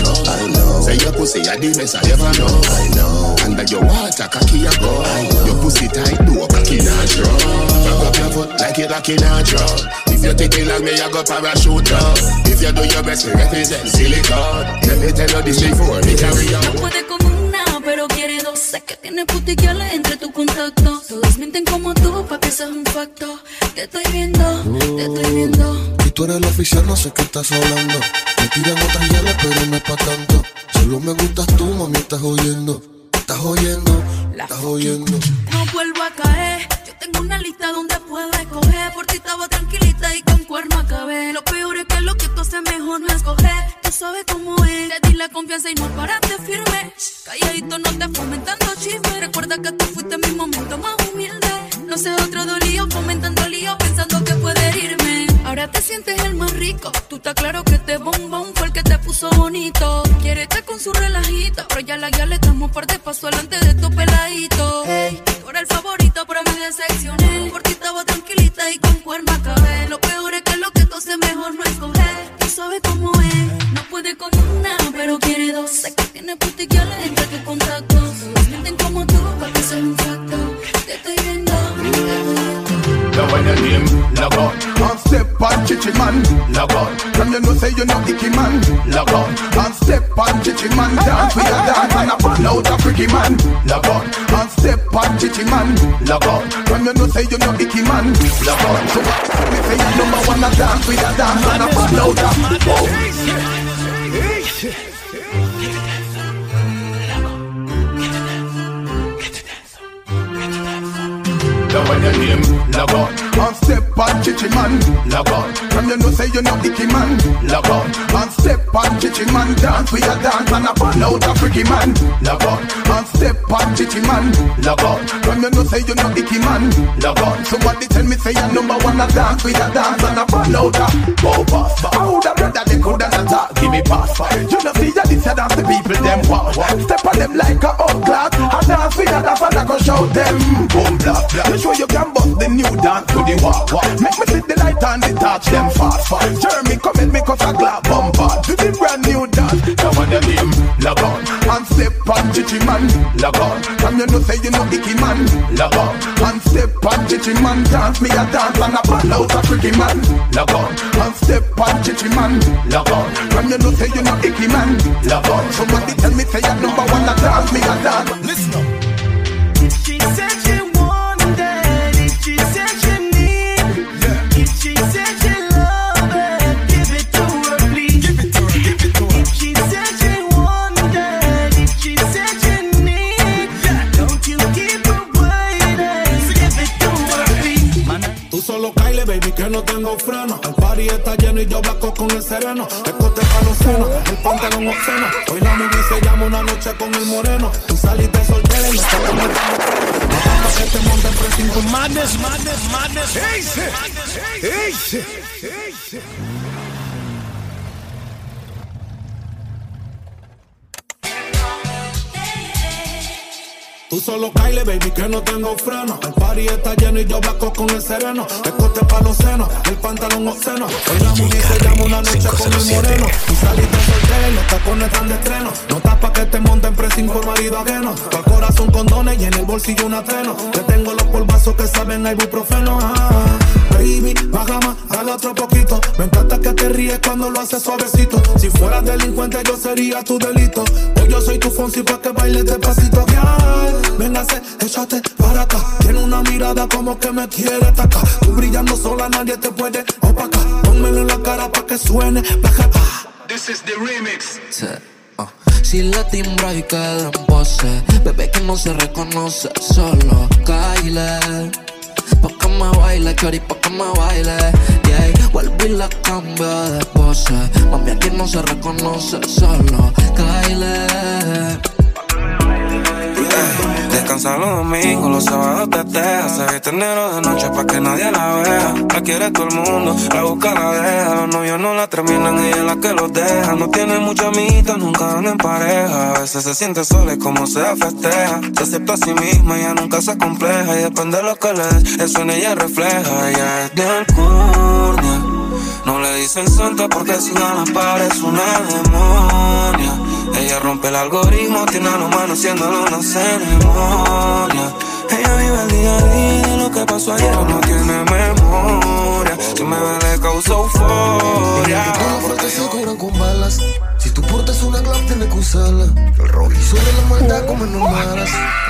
Speaker 7: Say your pussy a the best I ever know. I know. Under your water, cocky a go. I know. Your pussy tight, do a cocky natural. Back up your foot like it like in a drum. If you take it like me, I go parachute up. If you do your best, you represent silicone. Let me tell you this before me carry on.
Speaker 18: No puede con una, pero quiere dos. Sé que tiene putiquiales entre tus contactos. Todos mienten como tú, pa' que seas un facto. Te estoy viendo, te estoy viendo.
Speaker 13: Y tú eres el oficial, no sé qué estás hablando. Me tiran otras hielas, pero no es pa' tanto. Solo me gustas tú, mami, estás oyendo. Estás oyendo, estás oyendo.
Speaker 18: No vuelvo a caer. Yo tengo una lista donde puedo escoger. Por ti estaba tranquilita y con cuerno acabé. Lo peor es que lo que tú haces mejor no escoger. Tú sabes cómo es. Te di la confianza y no paraste firme. Calladito no te fomentando chisme. Recuerda que tú fuiste mi momento más humilde. No sé otro dolío, fomentando lío, pensando que puede herirme. Ahora te sientes el más rico. Tú estás claro que este bombón fue el que te puso bonito. Quiere estar con su relajito, pero ya la guía le damos par de paso delante de tu peladito. Hey, tú eres el favorito, pero me decepcioné. Por ti estaba tranquilita y con cuerno acabé. Lo peor es que lo que tú haces mejor no escoger. Tú sabes cómo es. No puede con una, pero quiere dos. Sé que tiene putiquiales entre tus contactos. Todos mienten como tú, para que seas un facto. Te estoy viendo.
Speaker 21: Now when your name log on, and step on chichi man, log on. From you know say you know icky man, log on. And step on chichi man, dance with a dance and a burn out a freaky man, log on. And step on chichi man, log on. From you know say you know icky man, log on. So me say you number one a dance with a dance and a burn out a. Now when your name log on, and step on chichi man, log on. From you know say you know icky man, log on. And step on chichi man, dance with a dance and a burn out a freaky man, log on. And step on chichi man, log on. From you know say you know icky man, log on. Somebody tell me say you number one a dance with a dance and a burn out a. Oh pass, but how the brother they coulda not talk, give me pass. You know see ya this a dance the people them want. Step on them like a old glass, and dance with a dance and I go show them boom blah blah. Show you can bust the new dance to the walk. Make me see the light and the touch them fast. Jeremy come and make us a glad bumper to the brand new dance. Now on your name, log on. And step on chichi man, log on. From you know say you know icky man, log on. And step on chichi man, dance me a dance and a burn out a freaky man, log on. And step on chichi man, log on. From you know say you know icky man, log on. Somebody tell me say you number one a dance me a dance. Listen up.
Speaker 10: She said she wanted, if she said she need, if she said she love it, give it to her please. If she said she wanted.
Speaker 8: está lleno y yo blanco con el sereno. Escote pa' los senos, el pantalón obsceno. Hoy la movie se llama Una noche con el moreno. Tú saliste soltera y no estás con el no que te monten pressing con madness. Tú solo caile, baby, que no tengo freno. El party está lleno y yo blanco con el sereno. Escote pa' los senos, el pantalón obsceno. Hoy la movie se llama Una noche con el moreno. Tú saliste soltera y los tacones están de estreno. No estás pa' que te monten pressing por marido ajeno. Al corazón condones y en el bolsillo un atreno. Te tengo los polvazos que saben a ibuprofeno. Baby, baja más, dale otro poquito. Me encanta que te ríes cuando lo haces suavecito. Si fueras delincuente yo sería tu delito. Hoy yo soy tu Fonsi pa' que bailes despacito. Véngase, échate para acá. Tiene una mirada como que me quiere atacar. Tú brillando sola, nadie te puede opacar. Pónmelo en la cara pa' que suene.
Speaker 14: This is the remix.
Speaker 17: Sí. Si la timbra y queda en pose, bebé que no se reconoce, solo caile. Pa' que me baile, chori, pa' que me baile. Yeah, vuelvo y la cambio de pose. Mami, aquí no se reconoce, solo caile.
Speaker 19: Descansa los domingos, los sábados tetea. Se viste enero de noche pa' que nadie la vea. La quiere todo el mundo, la busca, la deja. Los novios no la terminan, ella es la que los deja. No tiene mucha amiguita, nunca anda en pareja. A veces se siente sola y como sea festeja. Se acepta a sí misma, ella nunca se compleja. Y depende de lo que le des, eso en ella refleja. Ella es de alcurnia, no le dicen santa porque si gana parece una demonia. Ella rompe el algoritmo, tiene a los manos haciéndolo una ceremonia. Ella vive el día a día de lo que pasó ayer, no tiene memoria. Si me ve le causa euforia.
Speaker 13: Las fuertes se cubran con balas. Si tú portas una clave tienes que usarla. El rock sobre la maldad como en maras.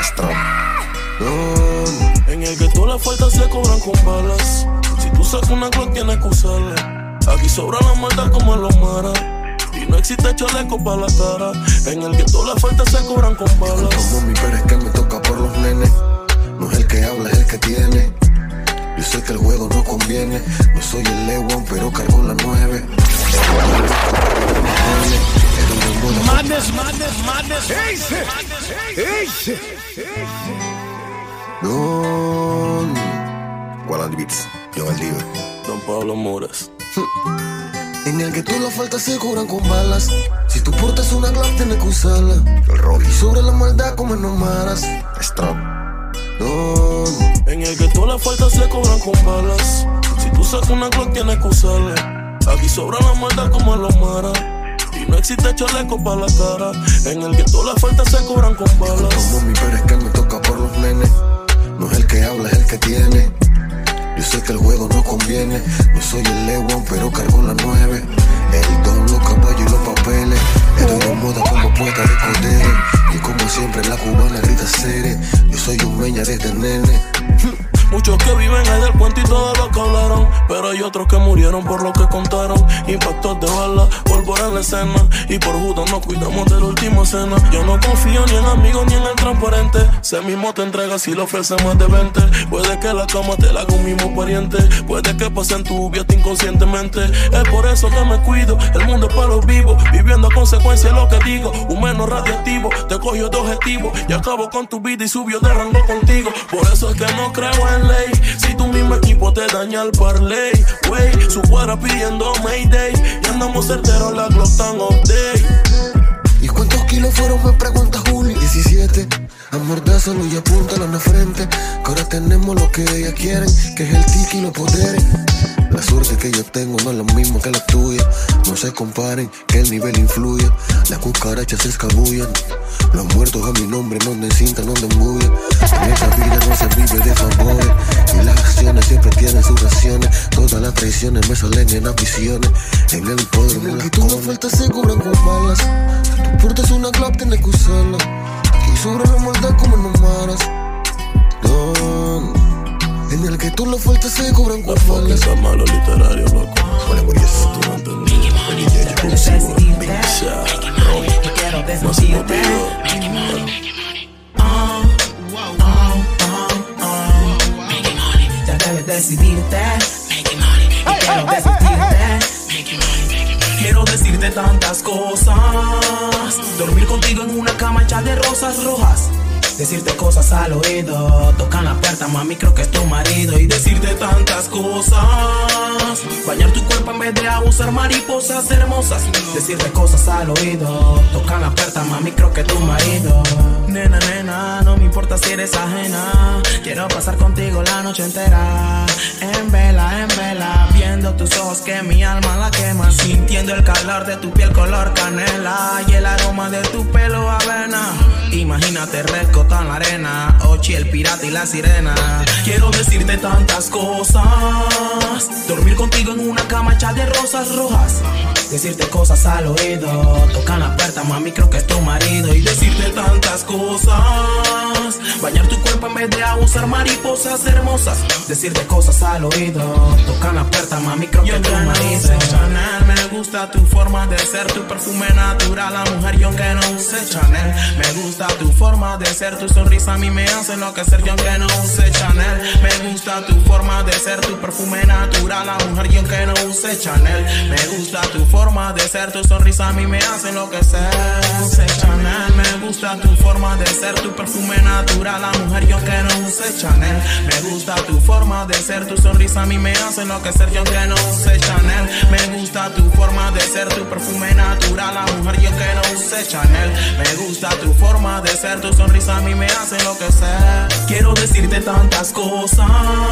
Speaker 8: En el gueto las faltas se cobran con balas. Si tú sacas una Glock tienes que usarla. Aquí sobra la maldad como en los maras. Y no existe chaleco para la cara. En el gueto las faltas se cobran con balas.
Speaker 13: Como mi pero es que me toca por los nenes. No es el que habla, es el que tiene. Yo sé que el juego no conviene. No soy el Lewan, pero cargo la 9.
Speaker 8: Madness.
Speaker 13: Don Gualan Beats, yo Valdivia.
Speaker 8: Don Pablo Moras.
Speaker 13: En el que todas las faltas se cobran con balas. Si tú portas una clave tienes que usarla. El rock sobre la maldad como en maras. Stop.
Speaker 8: En el que todas las faltas se cobran con balas. Si tú sacas una Glock tienes que usarla. Aquí sobra la maldad como en los maras. Y no existe chaleco para la cara. En el que todas las faltas se cobran con balas.
Speaker 13: Como mi pero es que me toca por los nenes. No es el que habla, es el que tiene. Yo sé que el juego no conviene. No soy el Lewan, pero cargo la 9. El don, los caballos y los papeles. Estoy de moda como poeta de Codere. Y como siempre la cubana grita Cere. Yo soy un meña desde nene.
Speaker 8: Muchos que viven ahí del puente y todo lo que hablaron, pero hay otros que murieron por lo que contaron. Impactos de bala, pólvora en la escena. Y por Judas nos cuidamos de la última cena. Yo no confío ni en amigos ni en el transparente. Se mismo te entrega si le ofrece más de 20. Puede que la cama te la haga un mismo pariente. Puede que pase en tu vida inconscientemente. Es por eso que me cuido, el mundo es para los vivos. Viviendo a consecuencia de lo que digo. Un menos radioactivo, te cogió de objetivo. Y acabo con tu vida y subió de rango contigo. Por eso es que no creo en ley. Si tu mismo equipo te daña el parlay, wey, su cuadra pidiendo Mayday. Y andamos certeros, la Glock tan update.
Speaker 13: ¿Y cuántos kilos fueron? Me pregunta Juli. 17. Amordázalo y apúntalo en la frente. Que ahora tenemos lo que ellas quieren, que es el tiki y los poderes. La suerte que yo tengo no es lo mismo que la tuya. No se comparen, que el nivel influye. Las cucarachas se escabullan. Los muertos a mi nombre no me cintan, no me embullan. En esta vida no se vive de favores. Y las acciones siempre tienen sus raciones. Todas las traiciones me salen en ambiciones. En el poder en el que tú no faltas se cubran con balas. Si tú portas una clave tienes que usarla. Y sobre la maldad como en los maras. En el que tú lo faltas se cobran con balas.
Speaker 8: Está malo literario, loco.
Speaker 13: Vale, por eso.
Speaker 8: Tú no entendés. No se lo pido.
Speaker 10: Ya debes decidirte. Quiero decidirte.
Speaker 5: tantas cosas. Dormir contigo en una cama hecha de rosas rojas. Decirte cosas al oído, tocar la puerta, mami, creo que es tu marido. Y decirte tantas cosas, bañar tu cuerpo en vez de abusar, mariposas hermosas. Decirte cosas al oído, tocar la puerta, mami, creo que es tu marido. Nena, nena, no me importa si eres ajena. Quiero pasar contigo la noche entera. En vela, viendo tus ojos que mi alma la quema. Sintiendo el calor de tu piel color canela y el aroma de tu pelo avena. Imagínate rescotado en la arena, Ochi, el pirata y la sirena. Quiero decirte tantas cosas. Dormir contigo en una cama hecha de rosas rojas. Decirte cosas al oído, tocar la puerta, mami, creo que es tu marido. Y decirte tantas cosas, bañar tu cuerpo en vez de abusar, mariposas hermosas. Decirte cosas al oído, tocar la puerta, mami, creo que es tu marido. No use Chanel, me gusta tu forma de ser, tu perfume natural, la mujer yo que no use Chanel. Me gusta tu forma de ser, tu sonrisa a mí me hace enloquecer, yo que no use Chanel. Me gusta tu forma de ser, tu perfume natural, la mujer yo que no use Chanel. Me gusta tu forma de ser, tu sonrisa a mí me hace enloquecer. Use Chanel, me gusta tu forma de ser, tu perfume natural, la mujer yo que no use Chanel. Me gusta tu forma de ser, tu sonrisa a mí me hace enloquecer, yo que no use Chanel. Me gusta tu forma de ser, tu perfume natural, la mujer yo que no use Chanel. Me gusta tu forma de ser, tu sonrisa a mí me hace enloquecer. Quiero decirte tantas cosas.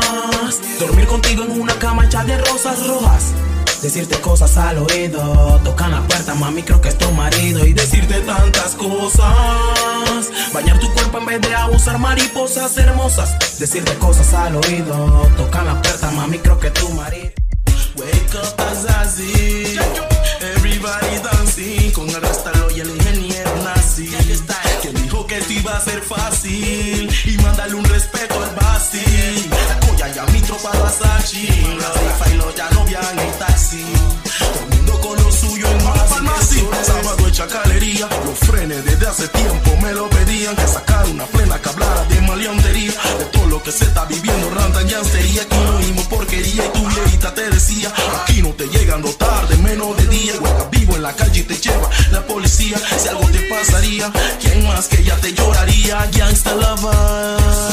Speaker 5: Dormir contigo en una cama hecha de rosas rojas. Decirte cosas al oído, tocar la puerta, mami, creo que es tu marido. Y decirte tantas cosas, bañar tu cuerpo en vez de abusar, mariposas hermosas. Decirte cosas al oído, tocar la puerta, mami, creo que es tu marido. Wake up Azazi, everybody dancing, con el rastalo y el ingeniero nazi. Que dijo que esto iba a ser fácil, y mándale un respeto al Basi. Coya ya mi tropa Versace, la Failo ya no viaja en taxi. Todo el mundo con lo suyo en Masi. Sábado hecha calería, los frenes desde hace tiempo me lo pedían. Que sacar una plena que hablara de maleantería, de todo lo que se está viviendo, randa y anstería. Aquí no oímos porquería y tu viejita te decía, aquí no te llegando tarde, menos de día. Hueca vivo en la calle y te lleva la policía. Si algo te pasaría, ¿quién más que ella te lloraría? Gangsta lover,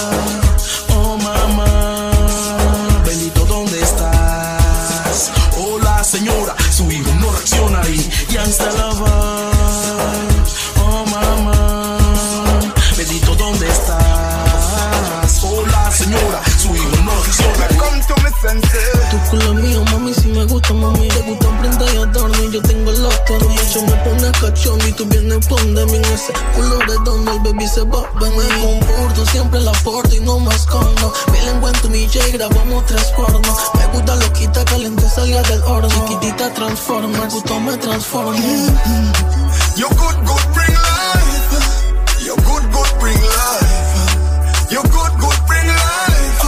Speaker 5: oh mamá, bendito, ¿dónde estás? Hola señora, su hijo no reacciona ahí. Gangsta lover, oh mamá, bendito, ¿dónde estás? Hola señora, su hijo no reacciona ahí.
Speaker 11: Come to me senses.
Speaker 17: Tu culo mío, mami, si me gusta, mami. Te gusta prenda y adorno y yo tengo el otro. Tu macho me pone cachón y tú vienes pon de mí. En ese culo redondo el baby se va a venir. Me comporto, siempre la porto y no me escondo. Mi lengua en tu DJ, grabamos 3 pornos. Me gusta loquita, caliente, salga del horno. Chiquitita transforma, el gusto me transforma.
Speaker 11: You good, bring life. You good, bring life. You good, bring life.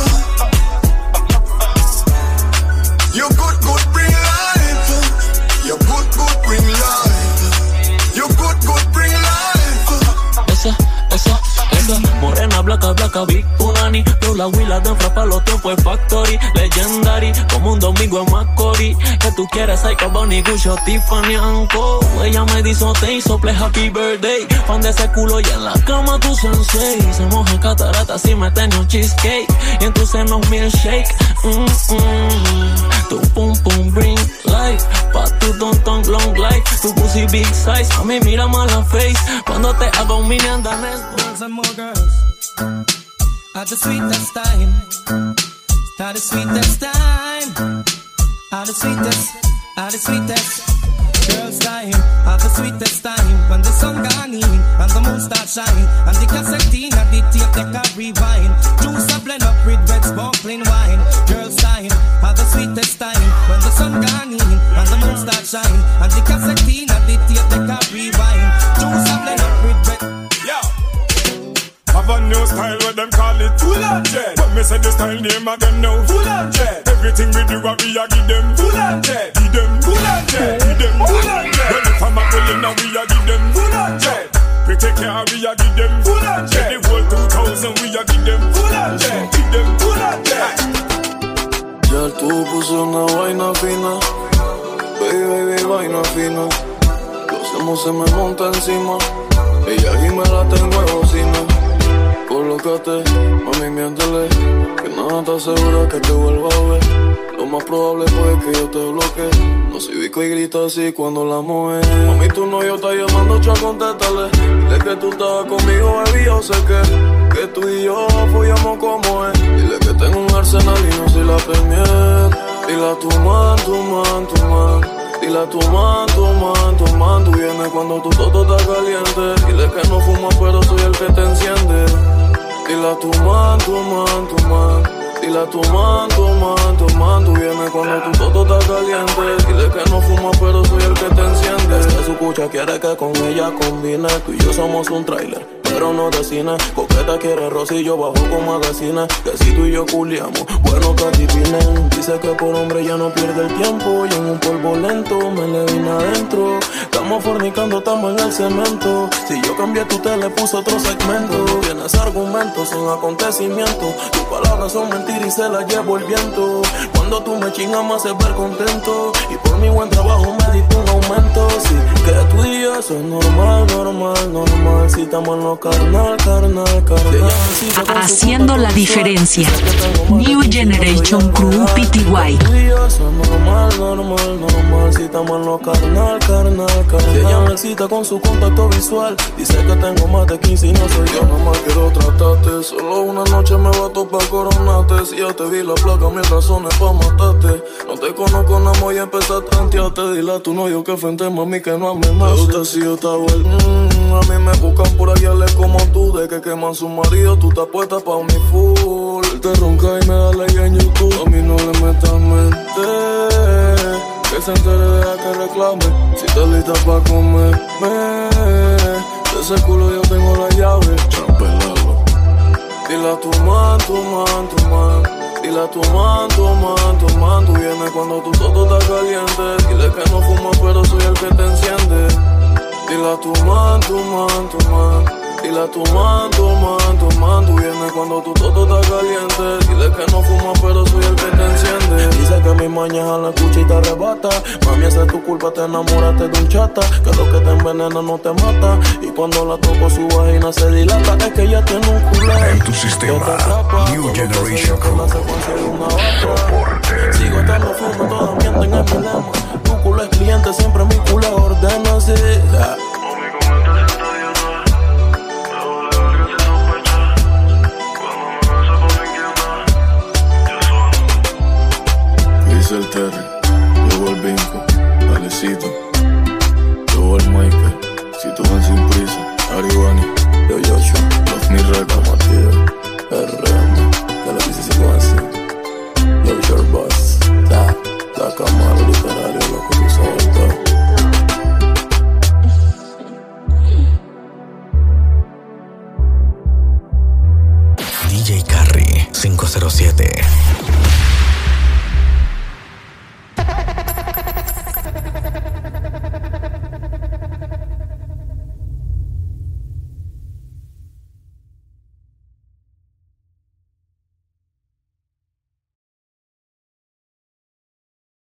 Speaker 11: You good, bring life. You good, bring life. You good, bring life.
Speaker 16: Esa morena, blanca, Big Punani. Yo la huila de frapa, los tiempos es factory. Legendary, como un domingo en Macori. Que tú quieres, Psycho, Bonnie, Gucci, Tiffany, Anko. Ella me dijo, te hizo play happy birthday. Fan de ese culo y en la cama tu sensei. Se moja en catarata si me tengo un cheesecake. Y en tus senos milkshake. Tu pum pum bring life. Pa' tu don long life. Tu pussy big size. A mí mira mal la face. Cuando te hago un mini andanes.
Speaker 24: And more girls at the sweetest time, at the sweetest time, at the sweetest girls time, at the sweetest time. When the sun gone in and the moon start shine, and the cassette in and the tape they can rewind. Juice a blend up with red sparkling wine. Girls time, at the sweetest time. When the sun gone in and the moon start shine, and the cassette in and the tape they can rewind. Juice a blend up with red.
Speaker 25: Have a new style, what them call it full on jet. When me say the style name again now, full on jet. Everything we do, we a give them full on jet. Give them full on jet. Give them full on jet. When if I'm a pulling now, we a give them full on jet. Pretty car, we a give them full on jet. The whole 2000, we a give them full on jet. Give them full on jet.
Speaker 19: Ya tú puse una vaina fina, baby, vaina fina. Emo se me monta encima. Ella aquí me la tengo en bocina. Colócate, mami, miéntele, que nada te asegura que te vuelva a ver. Lo más probable puede que yo te bloquee. No soy bico y grita así cuando la mueve. Mami, tu novio está llamando, cha, contéstale. Dile que tú estabas conmigo, baby, yo sé que tú y yo follamos como es. Dile que tengo un arsenal y no soy la premier. Dile a tu man, tu man, tu man. Dile a tu man, tu man, tu man. Tú vienes cuando tu toto está caliente. Dile que no fumas pero soy el que te enciende. Dile a tu man, tu man, tu man. Dile a tu man, tu man, tu man. Tú vienes cuando tu toto está caliente. Dile que no fumas pero soy el que te enciende. Es que su cucha quiere que con ella combine. Tú y yo somos un trailer, pero no de cine. Coqueta quiere rosillo bajo con magazine. Que si tú y yo culiamos, bueno que adivinen. Dice que por hombre ya no pierde el tiempo. Y en un polvo lento me le vine adentro. Estamos fornicando, estamos en el cemento. Si yo cambié, tú te le puso otro segmento. Tienes argumentos, son acontecimientos. Tus palabras son mentiras y se las llevo el viento. Cuando tú me chingas me haces ver contento. Y por mi buen trabajo me diste un aumento. Sí, que tú y yo eso es normal, normal, normal. Si estamos en lo carnal, carnal, carnal.
Speaker 3: Haciendo la diferencia. New Generation Crew Pty.
Speaker 19: Normal, normal, normal. Si estamos en lo carnal, carnal, carnal. Si ella me excita con su contacto visual. Dice que tengo más de 15 y no soy yo. Nada más quiero tratarte. Solo una noche me bato pa' coronarte. Si ya te vi la placa, mil razones pa' matarte. No te conozco, nada más y empecé a tantearte. Dile a tu novio que frente mami que no amenace. Me gusta si yo te hago el a mí me buscan por allá como tú. De que queman su marido, tú estás puesta pa' mi full. Te ronca y me da like en YouTube. A mí no le metas mente. Que se entere de que reclame. Si estás lista pa' comerme, de ese culo yo tengo la llave. Champelado. Dile a tu man, tu man, tu man. Dile a tu man, tu man, tu man. Tú vienes cuando tu toto está caliente. Dile que no fumas pero soy el que te enciende. Dile a tu man, tu man, tu man. Dile a tu man, tu man, tu man. Tú vienes cuando tu toto está caliente. Dile que no fumas pero soy el que te enciende. Dice que mi mañana la escucha y te arrebata. Mami, esa es tu culpa, te enamoraste de un chata. Que lo que te envenena no te mata. Y cuando la toco su vagina se dilata. Es que ella tiene un culé.
Speaker 2: En tu sistema, New Generation Crew. Soporte.
Speaker 19: Sigo estando firme, todas mienten en mi lema. Tu culo es cliente, siempre mi culo ordena así. El Terry, llegó el Vinco, Alecito, llegó el Michael, si tú van sin prisa, Arivani, yo Yocho, los mi reca, Matías, RM, que la dice si van así, yo your boss, la cámara literaria, lo que tú sabes todo.
Speaker 2: DJ Carry 507.